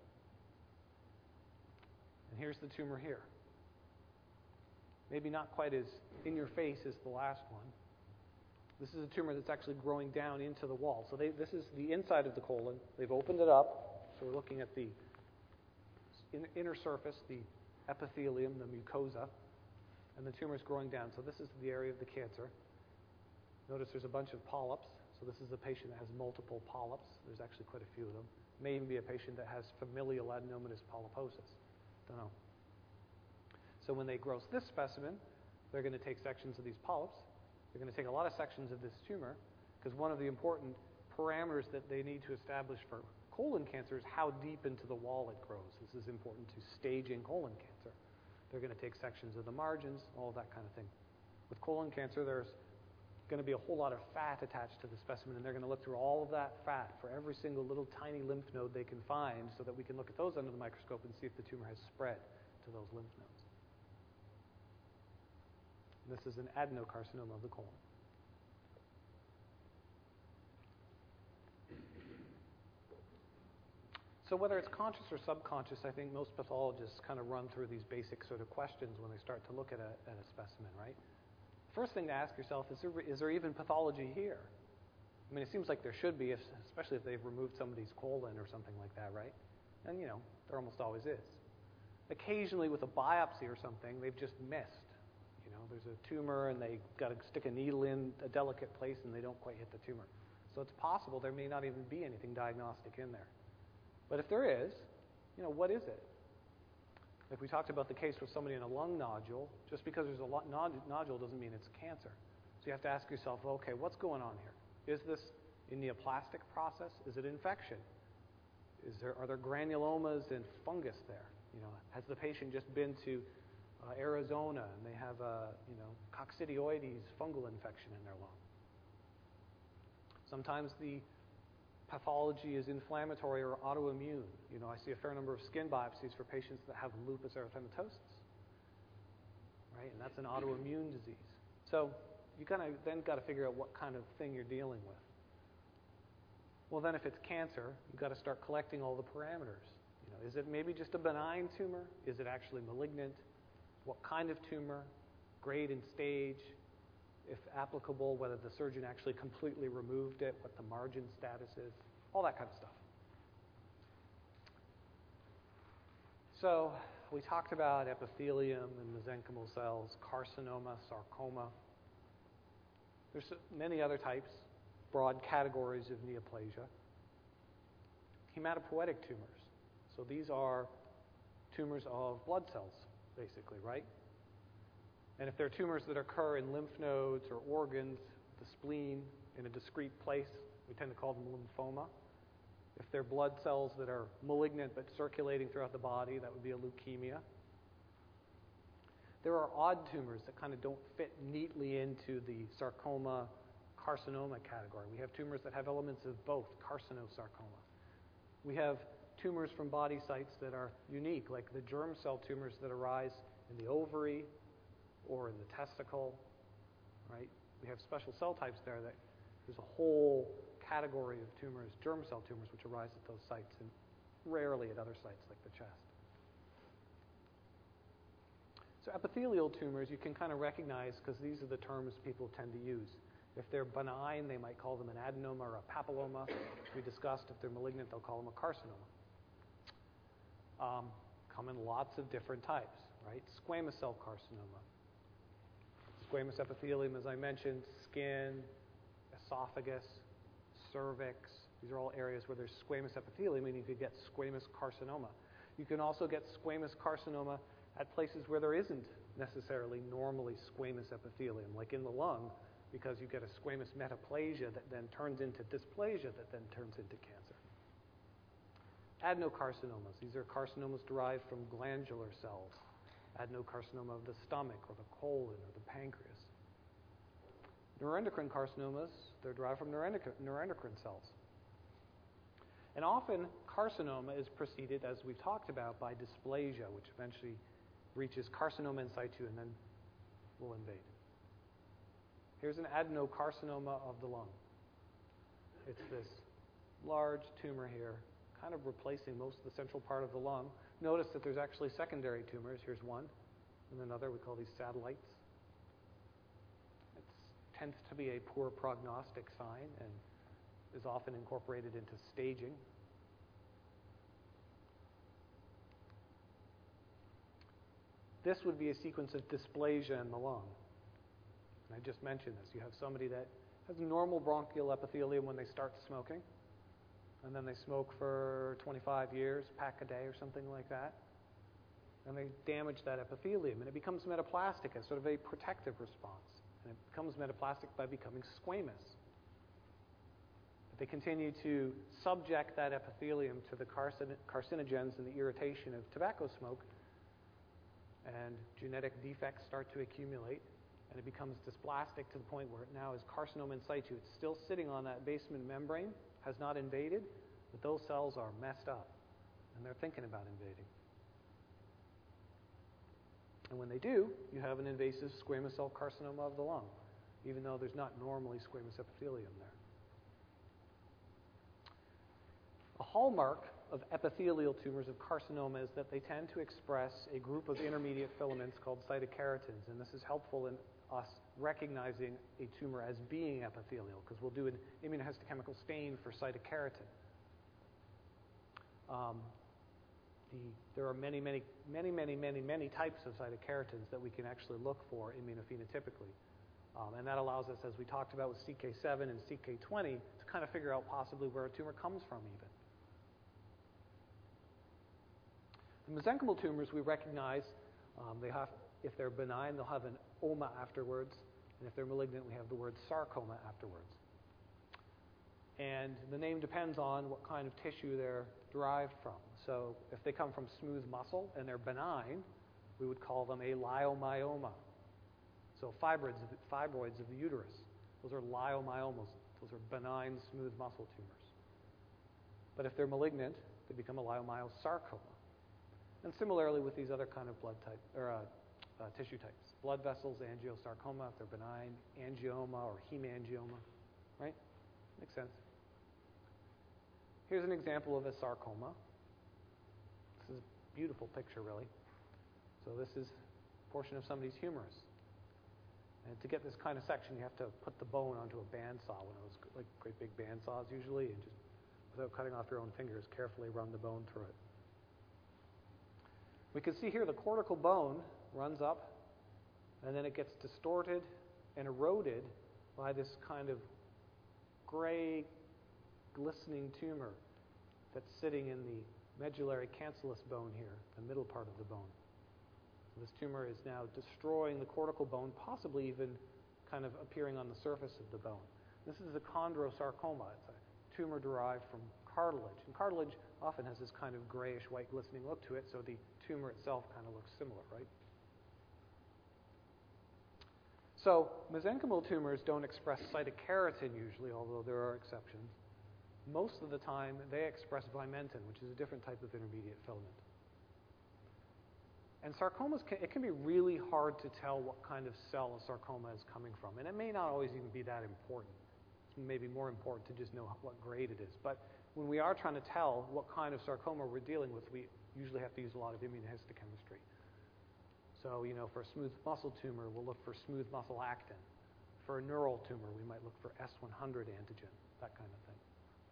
And here's the tumor here. Maybe not quite as in your face as the last one. This is a tumor that's actually growing down into the wall. So this is the inside of the colon. They've opened it up. So we're looking at the inner surface, the epithelium, the mucosa. and the tumor is growing down. So this is the area of the cancer. Notice there's a bunch of polyps. So this is a patient that has multiple polyps. There's actually quite a few of them. May even be a patient that has familial adenomatous polyposis. Don't know. So when they gross this specimen, they're going to take sections of these polyps. They're going to take a lot of sections of this tumor, because one of the important parameters that they need to establish for colon cancer is how deep into the wall it grows. This is important to staging colon cancer. They're going to take sections of the margins, all that kind of thing. With colon cancer, there's going to be a whole lot of fat attached to the specimen, and they're going to look through all of that fat for every single little tiny lymph node they can find, so that we can look at those under the microscope and see if the tumor has spread to those lymph nodes. This is an adenocarcinoma of the colon. So whether it's conscious or subconscious, I think most pathologists kind of run through these basic sort of questions when they start to look at a specimen, right? First thing to ask yourself is there even pathology here? I mean, it seems like there should be, especially if they've removed somebody's colon or something like that, right? And, you know, there almost always is. Occasionally with a biopsy or something, they've just missed. You know, there's a tumor and they got to stick a needle in a delicate place and they don't quite hit the tumor. So it's possible there may not even be anything diagnostic in there. But if there is, you know, what is it? Like we talked about the case with somebody in a lung nodule, just because there's a nodule doesn't mean it's cancer. So you have to ask yourself, okay, what's going on here? Is this a neoplastic process? Is it infection? Are there granulomas and fungus there? You know, has the patient just been to Arizona and they have a, you know, coccidioides fungal infection in their lung? Sometimes the pathology is inflammatory or autoimmune. You know, I see a fair number of skin biopsies for patients that have lupus erythematosus, right? And that's an autoimmune disease. So you then got to figure out what kind of thing you're dealing with. Well, then if it's cancer, you've got to start collecting all the parameters. You know, is it maybe just a benign tumor? Is it actually malignant? What kind of tumor? Grade and stage? If applicable, whether the surgeon actually completely removed it, what the margin status is, all that kind of stuff. So we talked about epithelium and mesenchymal cells, carcinoma, sarcoma. There's many other types, broad categories of neoplasia. Hematopoietic tumors. So these are tumors of blood cells, basically, right? And if they're tumors that occur in lymph nodes or organs, the spleen, in a discrete place, we tend to call them lymphoma. If they're blood cells that are malignant but circulating throughout the body, that would be a leukemia. There are odd tumors that kind of don't fit neatly into the sarcoma, carcinoma category. We have tumors that have elements of both, carcinosarcoma. We have tumors from body sites that are unique, like the germ cell tumors that arise in the ovary, or in the testicle, right? We have special cell types there that there's a whole category of tumors, germ cell tumors, which arise at those sites and rarely at other sites like the chest. So epithelial tumors you can kind of recognize because these are the terms people tend to use. If they're benign, they might call them an adenoma or a papilloma. We discussed if they're malignant, they'll call them a carcinoma. Come in lots of different types, right? Squamous cell carcinoma. Squamous epithelium, as I mentioned, skin, esophagus, cervix. These are all areas where there's squamous epithelium, meaning you could get squamous carcinoma. You can also get squamous carcinoma at places where there isn't necessarily normally squamous epithelium, like in the lung, because you get a squamous metaplasia that then turns into dysplasia that then turns into cancer. Adenocarcinomas. These are carcinomas derived from glandular cells. Adenocarcinoma of the stomach or the colon or the pancreas. Neuroendocrine carcinomas, they're derived from neuroendocrine cells. And often carcinoma is preceded, as we've talked about, by dysplasia, which eventually reaches carcinoma in situ and then will invade. Here's an adenocarcinoma of the lung. It's this large tumor here, kind of replacing most of the central part of the lung. Notice that there's actually secondary tumors. Here's one and another. We call these satellites. It tends to be a poor prognostic sign and is often incorporated into staging. this would be a sequence of dysplasia in the lung. And I just mentioned this. You have somebody that has normal bronchial epithelium when they start smoking, and then they smoke for 25 years, pack a day or something like that, and they damage that epithelium, and it becomes metaplastic as sort of a protective response. And it becomes metaplastic by becoming squamous. If they continue to subject that epithelium to the carcinogens and the irritation of tobacco smoke, and genetic defects start to accumulate, and it becomes dysplastic to the point where it now is carcinoma in situ. It's still sitting on that basement membrane, has not invaded, but those cells are messed up, and they're thinking about invading. And when they do, you have an invasive squamous cell carcinoma of the lung, even though there's not normally squamous epithelium there. A hallmark of epithelial tumors of carcinoma is that they tend to express a group of intermediate filaments called cytokeratins, and this is helpful in us recognizing a tumor as being epithelial, because we'll do an immunohistochemical stain for cytokeratin. There are many types of cytokeratins that we can actually look for immunophenotypically. And that allows us, as we talked about with CK7 and CK20, to kind of figure out possibly where a tumor comes from even. The mesenchymal tumors we recognize, if they're benign, they'll have an oma afterwards, and if they're malignant, we have the word sarcoma afterwards. And the name depends on what kind of tissue they're derived from. So if they come from smooth muscle and they're benign, we would call them a leiomyoma. So fibroids of the uterus, those are leiomyomas. Those are benign, smooth muscle tumors. But if they're malignant, they become a leiomyosarcoma. And similarly with these other kind of blood type or tissue types, blood vessels, angiosarcoma if they're benign, angioma or hemangioma, right? Makes sense. Here's an example of a sarcoma. This is a beautiful picture, really. So this is a portion of somebody's humerus. And to get this kind of section, you have to put the bone onto a bandsaw, one of those like great big bandsaws usually, and just without cutting off your own fingers, carefully run the bone through it. We can see here the cortical bone runs up, and then it gets distorted and eroded by this kind of gray, glistening tumor that's sitting in the medullary cancellous bone here, the middle part of the bone. So this tumor is now destroying the cortical bone, possibly even kind of appearing on the surface of the bone. This is a chondrosarcoma. It's a tumor derived from cartilage. And cartilage often has this kind of grayish white glistening look to it, so the tumor itself kind of looks similar, right? So mesenchymal tumors don't express cytokeratin usually, although there are exceptions. Most of the time, they express vimentin, which is a different type of intermediate filament. And sarcomas, it can be really hard to tell what kind of cell a sarcoma is coming from. And it may not always even be that important. It's maybe more important to just know what grade it is. But when we are trying to tell what kind of sarcoma we're dealing with, we usually have to use a lot of immunohistochemistry. So, for a smooth muscle tumor, we'll look for smooth muscle actin. For a neural tumor, we might look for S100 antigen, that kind of thing.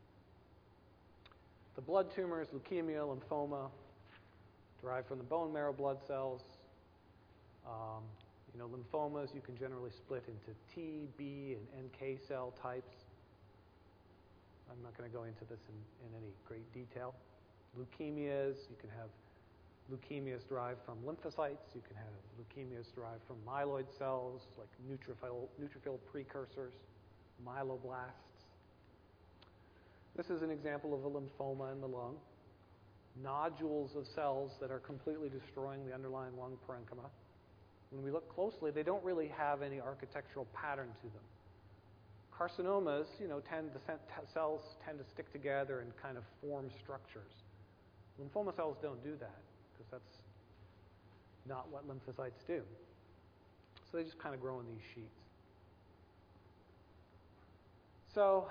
The blood tumors, leukemia, lymphoma, derived from the bone marrow blood cells. Lymphomas, you can generally split into T, B, and NK cell types. I'm not going to go into this in any great detail. Leukemias, you can have leukemias derived from lymphocytes. You can have leukemias derived from myeloid cells, like neutrophil precursors, myeloblasts. This is an example of a lymphoma in the lung. Nodules of cells that are completely destroying the underlying lung parenchyma. When we look closely, they don't really have any architectural pattern to them. Carcinomas, cells tend to stick together and kind of form structures. Lymphoma cells don't do that, because that's not what lymphocytes do. So they just kind of grow in these sheets. So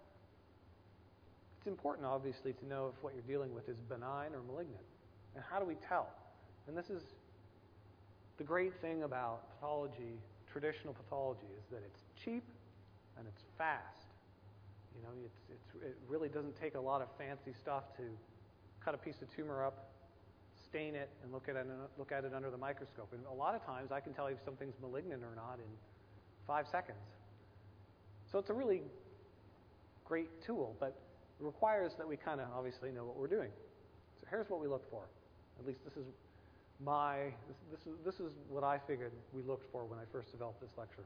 it's important, obviously, to know if what you're dealing with is benign or malignant. And how do we tell? And this is the great thing about pathology, traditional pathology, is that it's cheap and it's fast. It really doesn't take a lot of fancy stuff to cut a piece of tumor up, stain it and look at it under the microscope. And a lot of times I can tell you if something's malignant or not in 5 seconds. So it's a really great tool, but it requires that we kind of obviously know what we're doing. So here's what we look for. At least this is what I figured we looked for when I first developed this lecture.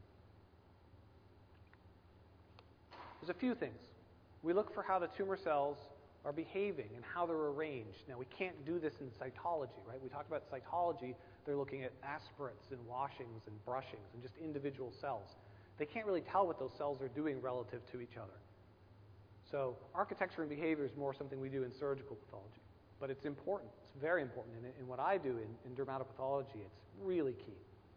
There's a few things. We look for how the tumor cells are behaving and how they're arranged. Now, we can't do this in cytology, right? We talk about cytology, they're looking at aspirates and washings and brushings and just individual cells. They can't really tell what those cells are doing relative to each other. So architecture and behavior is more something we do in surgical pathology. But it's important. It's very important. And in what I do in dermatopathology, it's really key.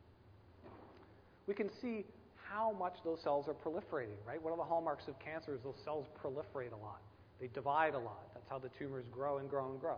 We can see how much those cells are proliferating, right? One of the hallmarks of cancer is those cells proliferate a lot. They divide a lot. That's how the tumors grow and grow and grow.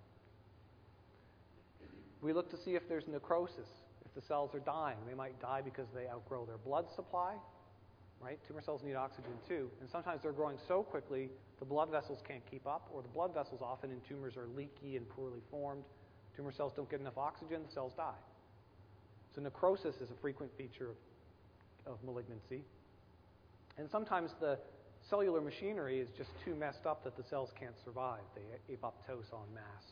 We look to see if there's necrosis, if the cells are dying. They might die because they outgrow their blood supply, right? Tumor cells need oxygen too. And sometimes they're growing so quickly the blood vessels can't keep up, or the blood vessels often in tumors are leaky and poorly formed. Tumor cells don't get enough oxygen, the cells die. So necrosis is a frequent feature of malignancy. And sometimes the cellular machinery is just too messed up that the cells can't survive. They apoptose en masse.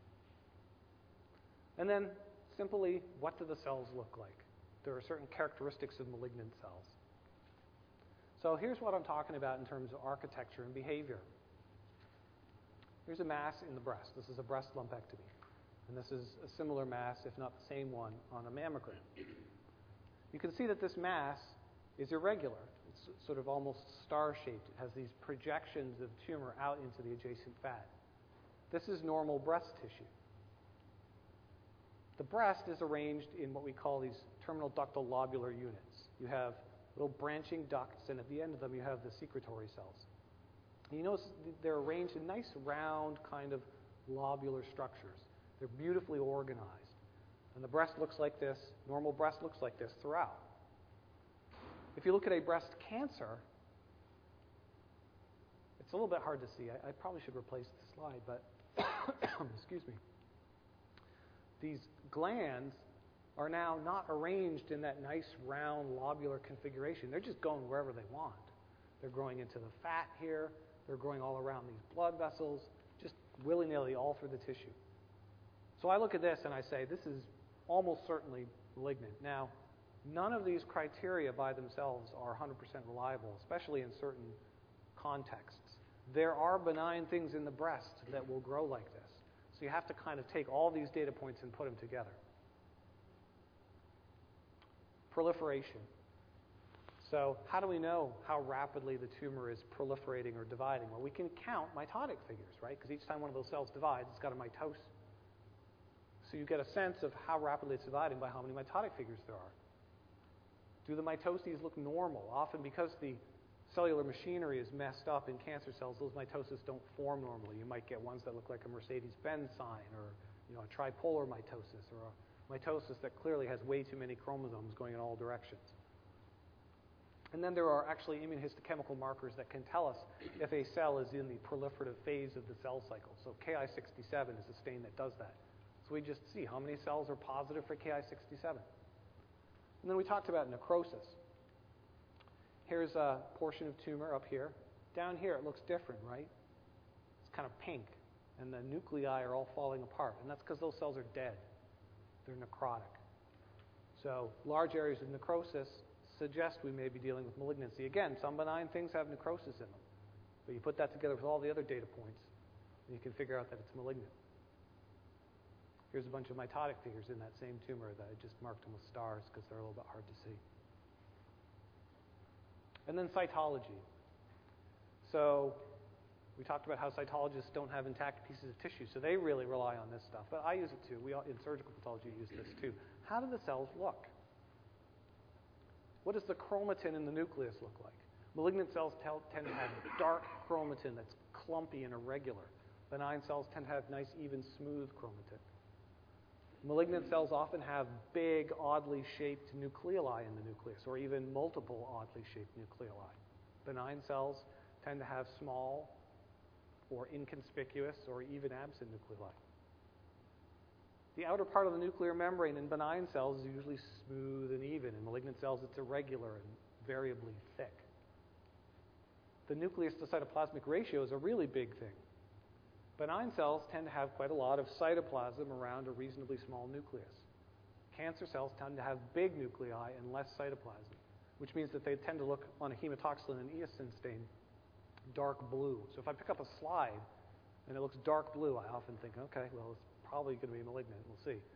And then, simply, what do the cells look like? There are certain characteristics of malignant cells. So here's what I'm talking about in terms of architecture and behavior. Here's a mass in the breast. This is a breast lumpectomy. And this is a similar mass, if not the same one, on a mammogram. You can see that this mass is irregular. It's sort of almost star-shaped. It has these projections of tumor out into the adjacent fat. This is normal breast tissue. The breast is arranged in what we call these terminal ductal lobular units. You have little branching ducts, and at the end of them you have the secretory cells. And you notice they're arranged in nice round kind of lobular structures. They're beautifully organized. And the breast looks like this, normal breast looks like this throughout. If you look at a breast cancer, it's a little bit hard to see. I probably should replace the slide, but excuse me. These glands are now not arranged in that nice round lobular configuration. They're just going wherever they want. They're growing into the fat here. They're growing all around these blood vessels, just willy-nilly all through the tissue. So I look at this and I say, this is almost certainly malignant. Now, none of these criteria by themselves are 100% reliable, especially in certain contexts. There are benign things in the breast that will grow like this. So you have to kind of take all these data points and put them together. Proliferation. So how do we know how rapidly the tumor is proliferating or dividing? Well, we can count mitotic figures, right? Because each time one of those cells divides, it's got a mitose. So you get a sense of how rapidly it's dividing by how many mitotic figures there are. Do the mitoses look normal? Often because the cellular machinery is messed up in cancer cells, those mitoses don't form normally. You might get ones that look like a Mercedes-Benz sign, or a tripolar mitosis, or a mitosis that clearly has way too many chromosomes going in all directions. And then there are actually immunohistochemical markers that can tell us if a cell is in the proliferative phase of the cell cycle. So Ki67 is a stain that does that. So we just see how many cells are positive for Ki67. And then we talked about necrosis. Here's a portion of tumor up here. Down here it looks different, right? It's kind of pink, and the nuclei are all falling apart. And that's because those cells are dead. They're necrotic. So large areas of necrosis suggest we may be dealing with malignancy. Again, some benign things have necrosis in them. But you put that together with all the other data points, and you can figure out that it's malignant. Here's a bunch of mitotic figures in that same tumor that I just marked them with stars because they're a little bit hard to see. And then cytology. So we talked about how cytologists don't have intact pieces of tissue, so they really rely on this stuff. But I use it too. We in surgical pathology use this too. How do the cells look? What does the chromatin in the nucleus look like? Malignant cells tend to have dark chromatin that's clumpy and irregular. Benign cells tend to have nice, even, smooth chromatin. Malignant cells often have big, oddly shaped nucleoli in the nucleus, or even multiple oddly shaped nucleoli. Benign cells tend to have small or inconspicuous or even absent nucleoli. The outer part of the nuclear membrane in benign cells is usually smooth and even. In malignant cells, it's irregular and variably thick. The nucleus to cytoplasmic ratio is a really big thing. Benign cells tend to have quite a lot of cytoplasm around a reasonably small nucleus. Cancer cells tend to have big nuclei and less cytoplasm, which means that they tend to look on a hematoxylin and eosin stain dark blue. So if I pick up a slide and it looks dark blue, I often think, okay, well, it's probably going to be malignant. We'll see.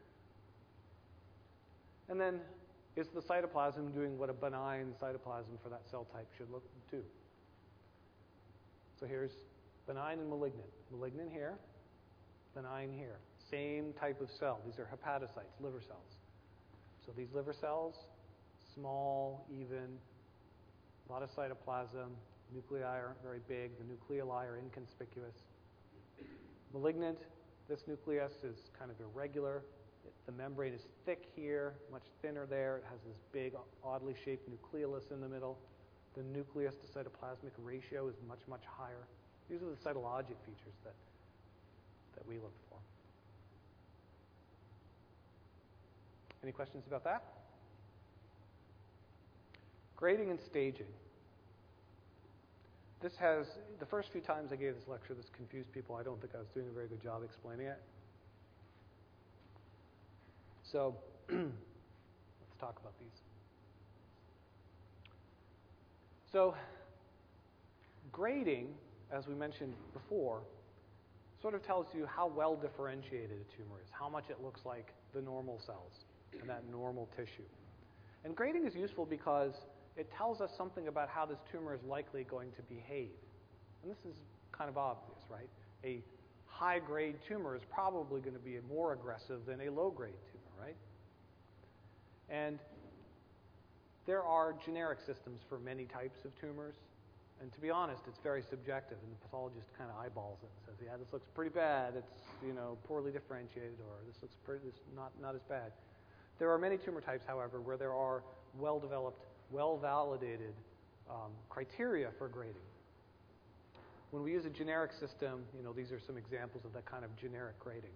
And then, is the cytoplasm doing what a benign cytoplasm for that cell type should do? So here's benign and malignant. Malignant here, benign here. Same type of cell. These are hepatocytes, liver cells. So these liver cells, small, even, a lot of cytoplasm. Nuclei aren't very big. The nucleoli are inconspicuous. Malignant, this nucleus is kind of irregular. The membrane is thick here, much thinner there. It has this big, oddly shaped nucleolus in the middle. The nucleus to cytoplasmic ratio is much, much higher. These are the cytologic features that we look for. Any questions about that? Grading and staging. This has, the first few times I gave this lecture, this confused people. I don't think I was doing a very good job explaining it. So, let's talk about these. So, grading, as we mentioned before, sort of tells you how well differentiated a tumor is, how much it looks like the normal cells and that normal tissue. And grading is useful because it tells us something about how this tumor is likely going to behave. And this is kind of obvious, right? A high-grade tumor is probably going to be more aggressive than a low-grade tumor, right? And there are generic systems for many types of tumors. And to be honest, it's very subjective, and the pathologist kind of eyeballs it and says, yeah, this looks pretty bad. It's, poorly differentiated, or this looks not as bad. There are many tumor types, however, where there are well-developed, well-validated criteria for grading. When we use a generic system, these are some examples of that kind of generic grading.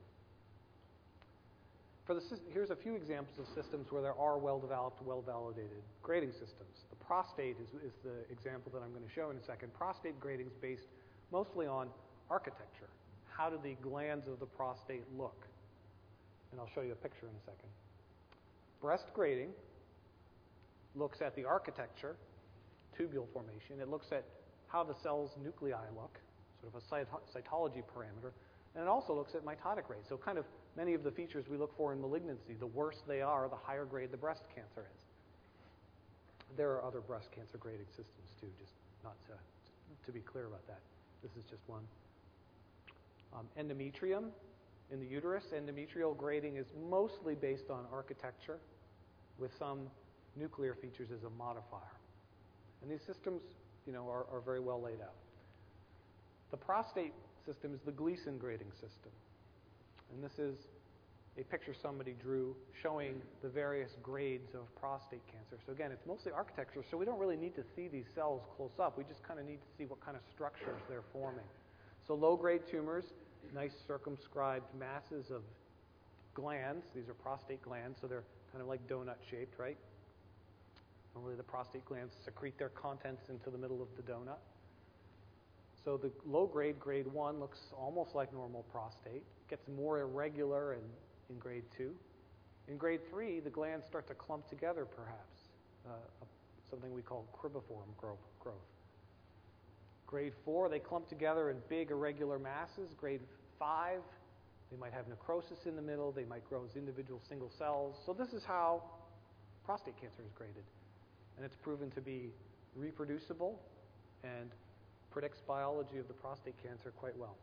Here's a few examples of systems where there are well-developed, well-validated grading systems. The prostate is the example that I'm going to show in a second. Prostate grading is based mostly on architecture. How do the glands of the prostate look? And I'll show you a picture in a second. Breast grading looks at the architecture, tubule formation. It looks at how the cell's nuclei look, sort of a cytology parameter. And it also looks at mitotic rate. So kind of many of the features we look for in malignancy, the worse they are, the higher grade the breast cancer is. There are other breast cancer grading systems too, just not to be clear about that. This is just one. Endometrium in the uterus. Endometrial grading is mostly based on architecture with some nuclear features as a modifier. And these systems, are very well laid out. The prostate system is the Gleason grading system. And this is a picture somebody drew showing the various grades of prostate cancer. So again, it's mostly architecture, so we don't really need to see these cells close up. We just kind of need to see what kind of structures they're forming. So low-grade tumors, nice circumscribed masses of glands. These are prostate glands, so they're kind of like donut-shaped, right? Normally the prostate glands secrete their contents into the middle of the donut. So the low-grade, grade 1, looks almost like normal prostate. It gets more irregular in grade 2. In grade 3, the glands start to clump together, perhaps, something we call cribiform growth. Grade 4, they clump together in big irregular masses. Grade 5, they might have necrosis in the middle. They might grow as individual single cells. So this is how prostate cancer is graded. And it's proven to be reproducible and predicts biology of the prostate cancer quite well.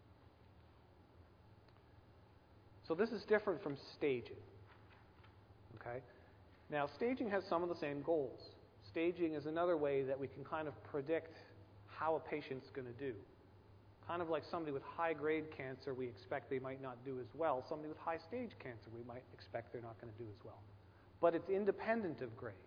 So this is different from staging. Okay? Now, staging has some of the same goals. Staging is another way that we can kind of predict how a patient's going to do. Kind of like somebody with high-grade cancer, we expect they might not do as well. Somebody with high-stage cancer, we might expect they're not going to do as well. But it's independent of grade.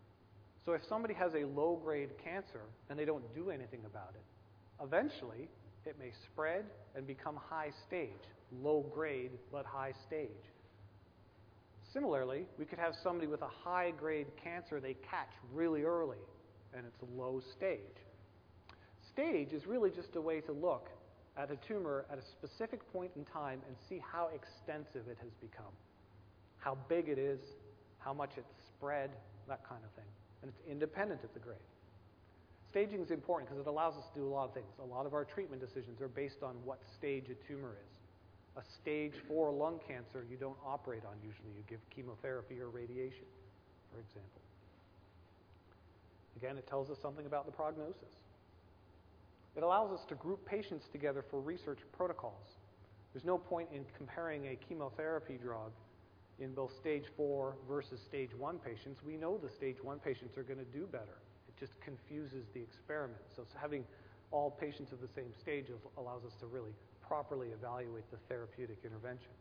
So if somebody has a low-grade cancer and they don't do anything about it, eventually It may spread and become high stage, low grade, but high stage. Similarly, we could have somebody with a high grade cancer they catch really early, and it's a low stage. Stage is really just a way to look at a tumor at a specific point in time and see how extensive it has become, how big it is, how much it's spread, that kind of thing. And it's independent of the grade. Staging is important because it allows us to do a lot of things. A lot of our treatment decisions are based on what stage a tumor is. A stage 4 lung cancer you don't operate on usually. You give chemotherapy or radiation, for example. Again, it tells us something about the prognosis. It allows us to group patients together for research protocols. There's no point in comparing a chemotherapy drug in both stage 4 versus stage 1 patients. We know the stage 1 patients are going to do better. It just confuses the experiment. So having all patients of the same stage allows us to really properly evaluate the therapeutic intervention.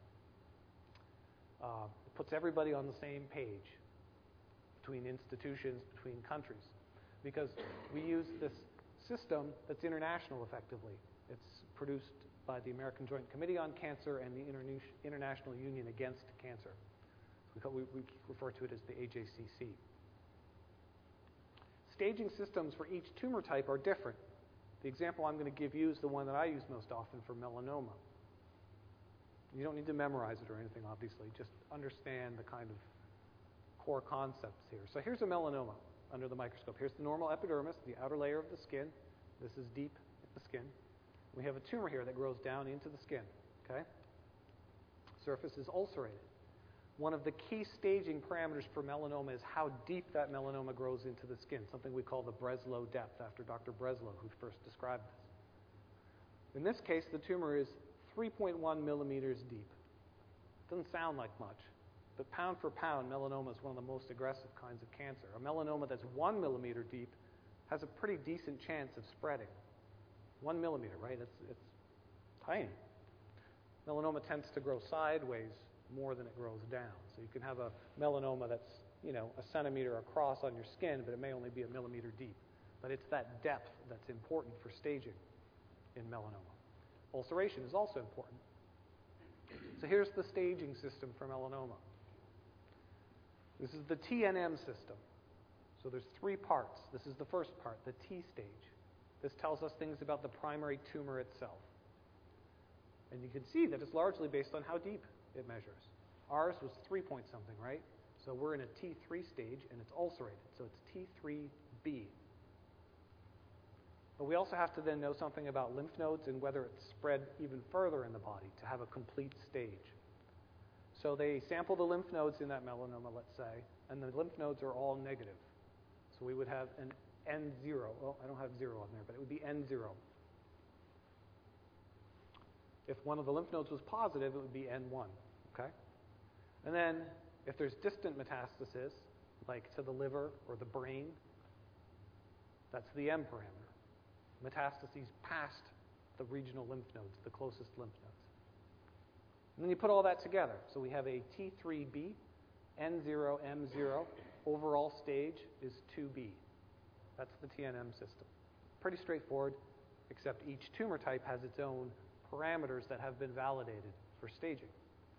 It puts everybody on the same page between institutions, between countries, because we use this system that's international effectively. It's produced by the American Joint Committee on Cancer and the International Union Against Cancer. We refer to it as the AJCC. Staging systems for each tumor type are different. The example I'm going to give you is the one that I use most often for melanoma. You don't need to memorize it or anything, obviously. Just understand the kind of core concepts here. So here's a melanoma under the microscope. Here's the normal epidermis, the outer layer of the skin. This is deep in the skin. We have a tumor here that grows down into the skin. Okay? Surface is ulcerated. One of the key staging parameters for melanoma is how deep that melanoma grows into the skin, something we call the Breslow depth, after Dr. Breslow, who first described this. In this case, the tumor is 3.1 millimeters deep. Doesn't sound like much, but pound for pound, melanoma is one of the most aggressive kinds of cancer. A melanoma that's 1 millimeter deep has a pretty decent chance of spreading. 1 millimeter, right? It's tiny. Melanoma tends to grow sideways more than it grows down. So you can have a melanoma that's, a centimeter across on your skin, but it may only be a millimeter deep. But it's that depth that's important for staging in melanoma. Ulceration is also important. So here's the staging system for melanoma. This is the TNM system. So there's 3 parts. This is the first part, the T stage. This tells us things about the primary tumor itself. And you can see that it's largely based on how deep it measures. Ours was 3 point something, right? So we're in a T3 stage, and it's ulcerated. So it's T3B. But we also have to then know something about lymph nodes and whether it's spread even further in the body to have a complete stage. So they sample the lymph nodes in that melanoma, let's say, and the lymph nodes are all negative. So we would have an N0. Well, I don't have 0 on there, but it would be N0. If one of the lymph nodes was positive, it would be N1. Okay? And then if there's distant metastasis, like to the liver or the brain, that's the M parameter. Metastases past the regional lymph nodes, the closest lymph nodes. And then you put all that together. So we have a T3B, N0, M0. Overall stage is 2B. That's the TNM system. Pretty straightforward, except each tumor type has its own parameters that have been validated for staging.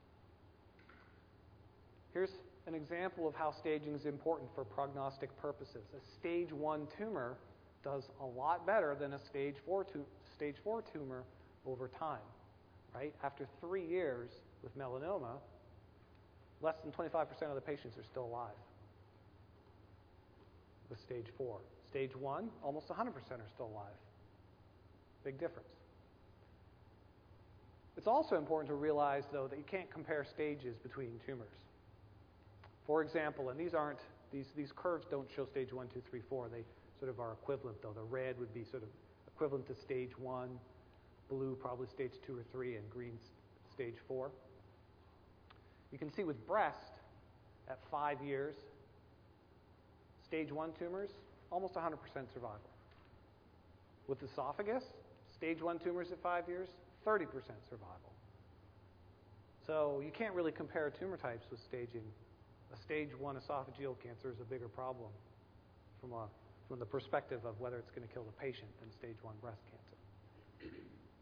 Here's an example of how staging is important for prognostic purposes. A stage 1 tumor does a lot better than a stage 4 tumor over time, right? After 3 years with melanoma, less than 25% of the patients are still alive with stage 4. Stage 1, almost 100% are still alive. Big difference. It's also important to realize, though, that you can't compare stages between tumors. For example, and these curves don't show stage 1, 2, 3, 4. They sort of are equivalent, though. The red would be sort of equivalent to stage 1, blue probably stage 2 or 3, and green stage 4. You can see with breast, at 5 years, stage 1 tumors, almost 100% survival. With esophagus, stage 1 tumors at 5 years, 30% survival. So you can't really compare tumor types with staging. A stage 1 esophageal cancer is a bigger problem from the perspective of whether it's going to kill the patient than stage 1 breast cancer.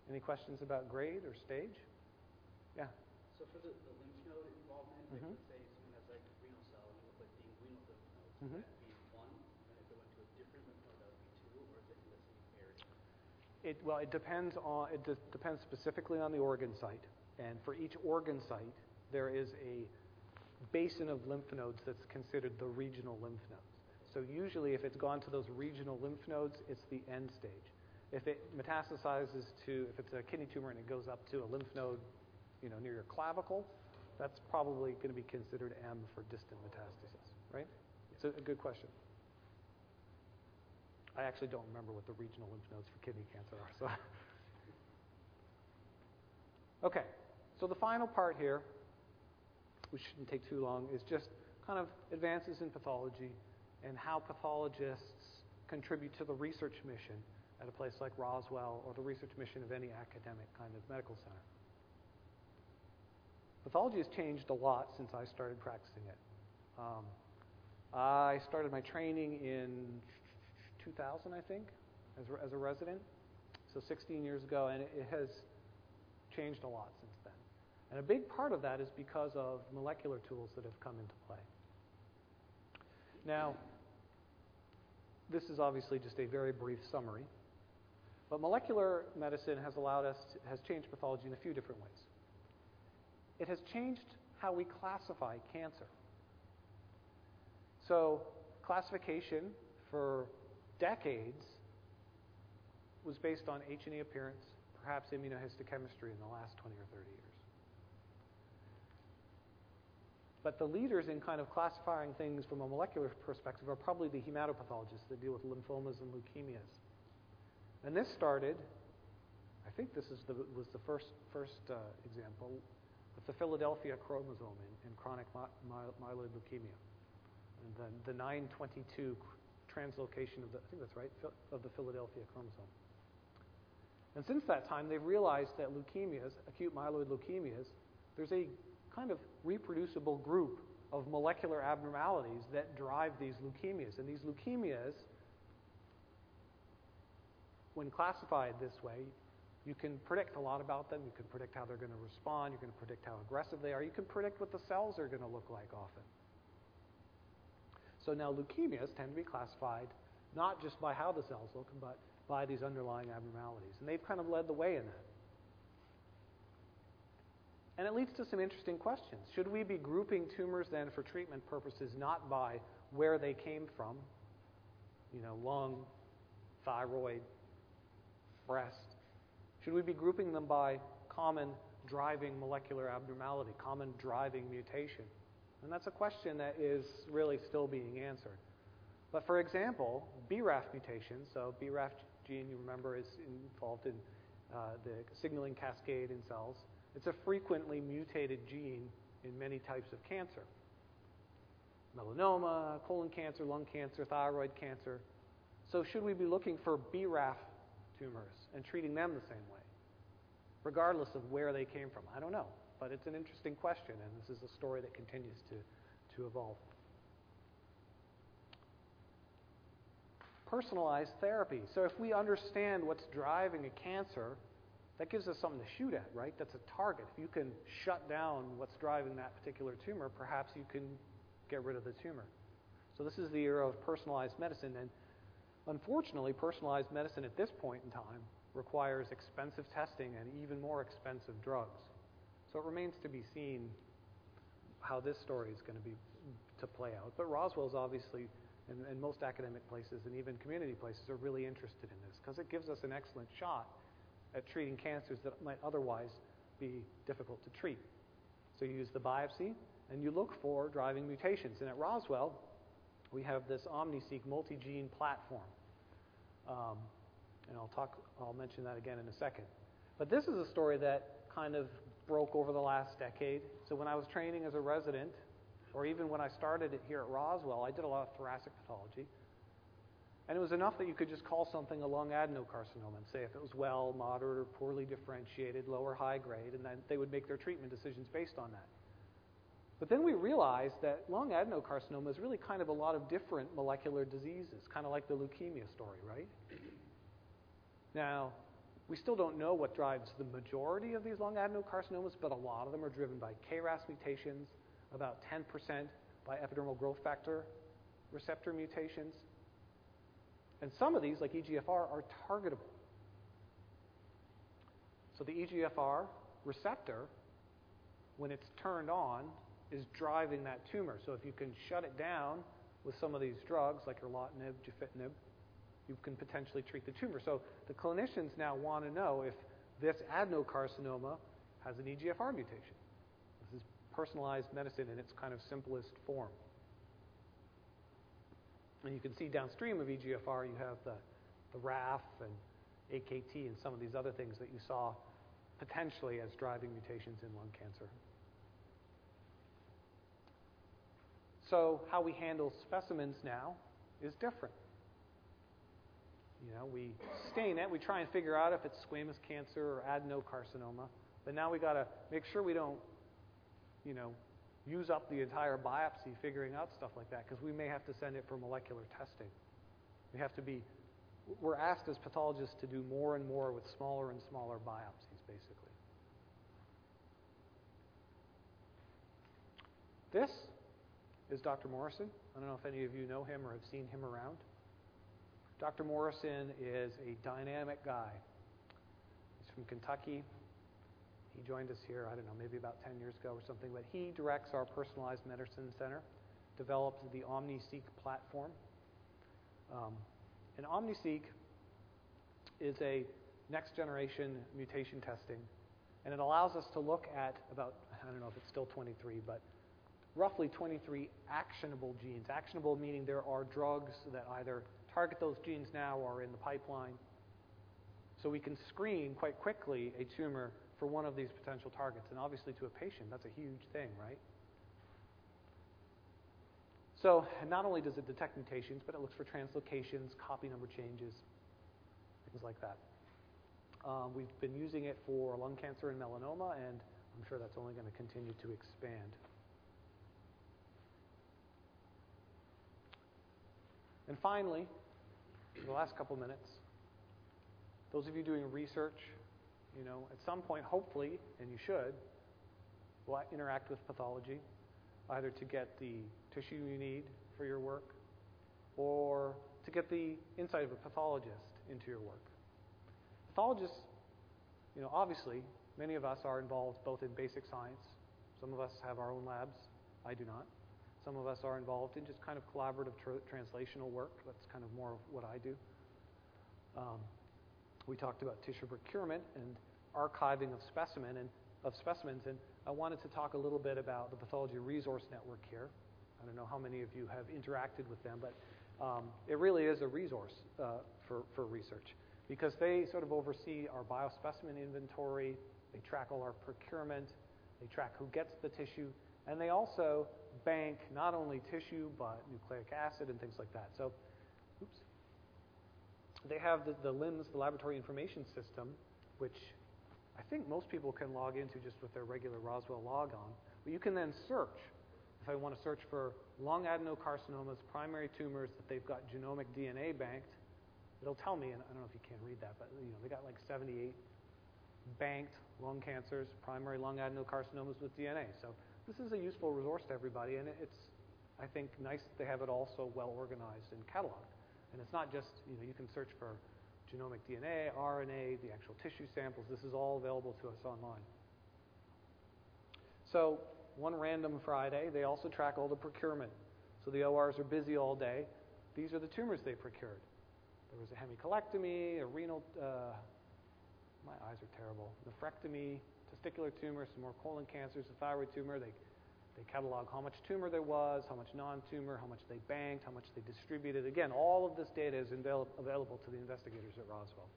Any questions about grade or stage? Yeah. So for the lymph node involvement, like Mhm. let's say someone has like renal cell and you look like the inguinal lymph nodes, Mhm. would that be one? And if it went to a different lymph node, that would be two, or is it in the same area? It depends on depends specifically on the organ site, and for each organ site, there is a basin of lymph nodes that's considered the regional lymph nodes. So usually, if it's gone to those regional lymph nodes, it's the end stage. If it metastasizes to, if it's a kidney tumor and it goes up to a lymph node, near your clavicle, that's probably going to be considered M for distant metastasis, right? It's a good question. I actually don't remember what the regional lymph nodes for kidney cancer are. So, okay. So the final part here, which shouldn't take too long, is just kind of advances in pathology and how pathologists contribute to the research mission at a place like Roswell or the research mission of any academic kind of medical center. Pathology has changed a lot since I started practicing it. I started my training in 2000, I think, as a resident, so 16 years ago, and it has changed a lot since then. And a big part of that is because of molecular tools that have come into play. Now, this is obviously just a very brief summary, but molecular medicine has changed pathology in a few different ways. It has changed how we classify cancer. So, classification for decades was based on H&E appearance, perhaps immunohistochemistry in the last 20 or 30 years. But the leaders in kind of classifying things from a molecular perspective are probably the hematopathologists that deal with lymphomas and leukemias. And this started, I think this was the first example, with the Philadelphia chromosome in chronic myeloid leukemia. And the 922 translocation of I think that's right, of the Philadelphia chromosome. And since that time, they've realized that leukemias, acute myeloid leukemias, there's a kind of reproducible group of molecular abnormalities that drive these leukemias. And these leukemias, when classified this way, you can predict a lot about them. You can predict how they're going to respond. You can predict how aggressive they are. You can predict what the cells are going to look like often. So now leukemias tend to be classified not just by how the cells look, but by these underlying abnormalities. And they've kind of led the way in that. And it leads to some interesting questions. Should we be grouping tumors then for treatment purposes not by where they came from, lung, thyroid, breast? Should we be grouping them by common driving molecular abnormality, common driving mutation? And that's a question that is really still being answered. But for example, BRAF mutation, so BRAF gene, you remember, is involved in the signaling cascade in cells. It's a frequently mutated gene in many types of cancer. Melanoma, colon cancer, lung cancer, thyroid cancer. So should we be looking for BRAF tumors and treating them the same way, regardless of where they came from? I don't know, but it's an interesting question, and this is a story that continues to evolve. Personalized therapy. So if we understand what's driving a cancer, that gives us something to shoot at, right? That's a target. If you can shut down what's driving that particular tumor, perhaps you can get rid of the tumor. So this is the era of personalized medicine, and unfortunately, personalized medicine at this point in time requires expensive testing and even more expensive drugs. So it remains to be seen how this story is going to play out. But Roswell's obviously, and most academic places and even community places are really interested in this because it gives us an excellent shot at treating cancers that might otherwise be difficult to treat. So you use the biopsy and you look for driving mutations. And at Roswell, we have this OmniSeq multi-gene platform. And I'll mention that again in a second. But this is a story that kind of broke over the last decade. So when I was training as a resident, or even when I started it here at Roswell, I did a lot of thoracic pathology. And it was enough that you could just call something a lung adenocarcinoma and say if it was well, moderate, or poorly differentiated, low or high grade, and then they would make their treatment decisions based on that. But then we realized that lung adenocarcinoma is really kind of a lot of different molecular diseases, kind of like the leukemia story, right? Now, We still don't know what drives the majority of these lung adenocarcinomas, but a lot of them are driven by KRAS mutations, about 10% by epidermal growth factor receptor mutations. And some of these, like EGFR, are targetable. So the EGFR receptor, when it's turned on, is driving that tumor. So if you can shut it down with some of these drugs, like erlotinib, gefitinib, you can potentially treat the tumor. So the clinicians now want to know if this adenocarcinoma has an EGFR mutation. This is personalized medicine in its kind of simplest form. And you can see downstream of EGFR, you have the RAF and AKT and some of these other things that you saw potentially as driving mutations in lung cancer. So how we handle specimens now is different. You know, we stain it, we try and figure out if it's squamous cancer or adenocarcinoma, but now we got to make sure we don't, you know, use up the entire biopsy figuring out stuff like that, because we may have to send it for molecular testing. We're asked as pathologists to do more and more with smaller and smaller biopsies, basically. This is Dr. Morrison. I don't know if any of you know him or have seen him around. Dr. Morrison is a dynamic guy. He's from Kentucky. He joined us here, I don't know, maybe about 10 years ago or something, but he directs our Personalized Medicine Center, developed the OmniSeq platform. And OmniSeq is a next-generation mutation testing, and it allows us to look at about, I don't know if it's still 23, but roughly 23 actionable genes. Actionable meaning there are drugs that either target those genes now or are in the pipeline. So we can screen quite quickly a tumor for one of these potential targets. And obviously to a patient, that's a huge thing, right? So not only does it detect mutations, but it looks for translocations, copy number changes, things like that. We've been using it for lung cancer and melanoma, and I'm sure that's only going to continue to expand. And finally, in the last couple minutes, those of you doing research, you know, at some point, hopefully, and you should, will interact with pathology, either to get the tissue you need for your work or to get the insight of a pathologist into your work. Pathologists, you know, obviously, many of us are involved both in basic science. Some of us have our own labs. I do not. Some of us are involved in just kind of collaborative translational work. That's kind of more of what I do. We talked about tissue procurement and archiving of specimens, and I wanted to talk a little bit about the Pathology Resource Network here. I don't know how many of you have interacted with them, but it really is a resource for research, because they sort of oversee our biospecimen inventory, they track all our procurement, they track who gets the tissue, and they also bank not only tissue, but nucleic acid and things like that. So, they have the LIMS, the Laboratory Information System, which I think most people can log into just with their regular Roswell logon. But you can then search. If I want to search for lung adenocarcinomas, primary tumors that they've got genomic DNA banked, it'll tell me, and I don't know if you can read that, but you know, they got like 78 banked lung cancers, primary lung adenocarcinomas with DNA. So this is a useful resource to everybody, and it's, I think, nice that they have it all so well organized and cataloged. And it's not just, you know, you can search for genomic DNA, RNA, the actual tissue samples. This is all available to us online. So one random Friday, they also track all the procurement. So the ORs are busy all day. These are the tumors they procured. There was a hemicolectomy, a renal, my eyes are terrible, nephrectomy, testicular tumor, some more colon cancers, a thyroid tumor. They catalog how much tumor there was, how much non-tumor, how much they banked, how much they distributed. Again, all of this data is available to the investigators at Roswell.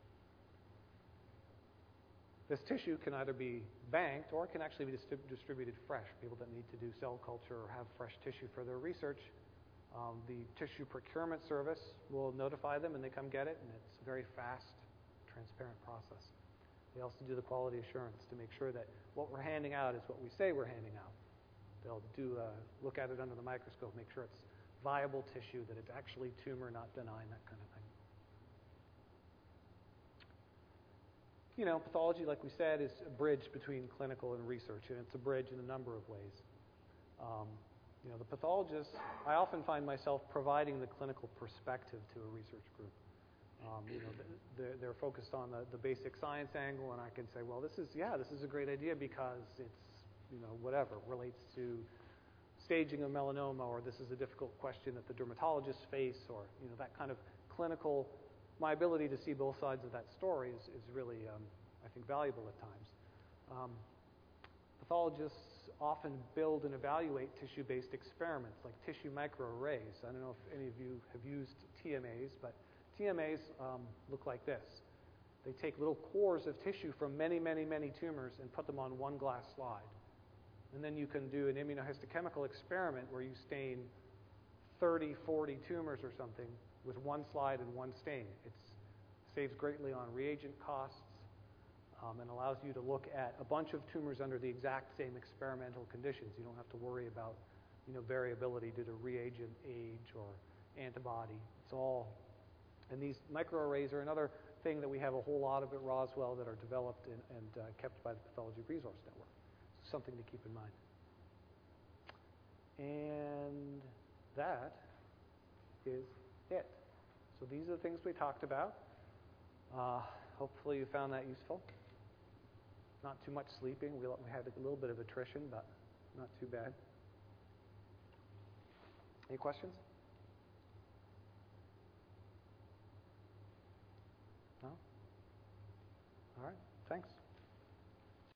This tissue can either be banked or it can actually be distributed fresh. People that need to do cell culture or have fresh tissue for their research, the tissue procurement service will notify them and they come get it, and it's a very fast, transparent process. They also do the quality assurance to make sure that what we're handing out is what we say we're handing out. They'll look at it under the microscope, make sure it's viable tissue, that it's actually tumor, not benign, that kind of thing. pathology, like we said, is a bridge between clinical and research, and it's a bridge in a number of ways. The pathologists, I often find myself providing the clinical perspective to a research group. They're focused on the basic science angle, and I can say, well, this is a great idea because it's, whatever, relates to staging of melanoma, or this is a difficult question that the dermatologists face, or, that kind of clinical, my ability to see both sides of that story is really, I think, valuable at times. Pathologists often build and evaluate tissue-based experiments, like tissue microarrays. I don't know if any of you have used TMAs, but TMAs look like this. They take little cores of tissue from many, many, many tumors and put them on one glass slide. And then you can do an immunohistochemical experiment where you stain 30, 40 tumors or something with one slide and one stain. It saves greatly on reagent costs and allows you to look at a bunch of tumors under the exact same experimental conditions. You don't have to worry about variability due to reagent age or antibody. It's all, and these microarrays are another thing that we have a whole lot of at Roswell that are developed and kept by the Pathology Resource Network. Something to keep in mind. And that is it. So these are the things we talked about. Hopefully you found that useful. Not too much sleeping. We had a little bit of attrition, but not too bad. Any questions? No? All right. Thanks.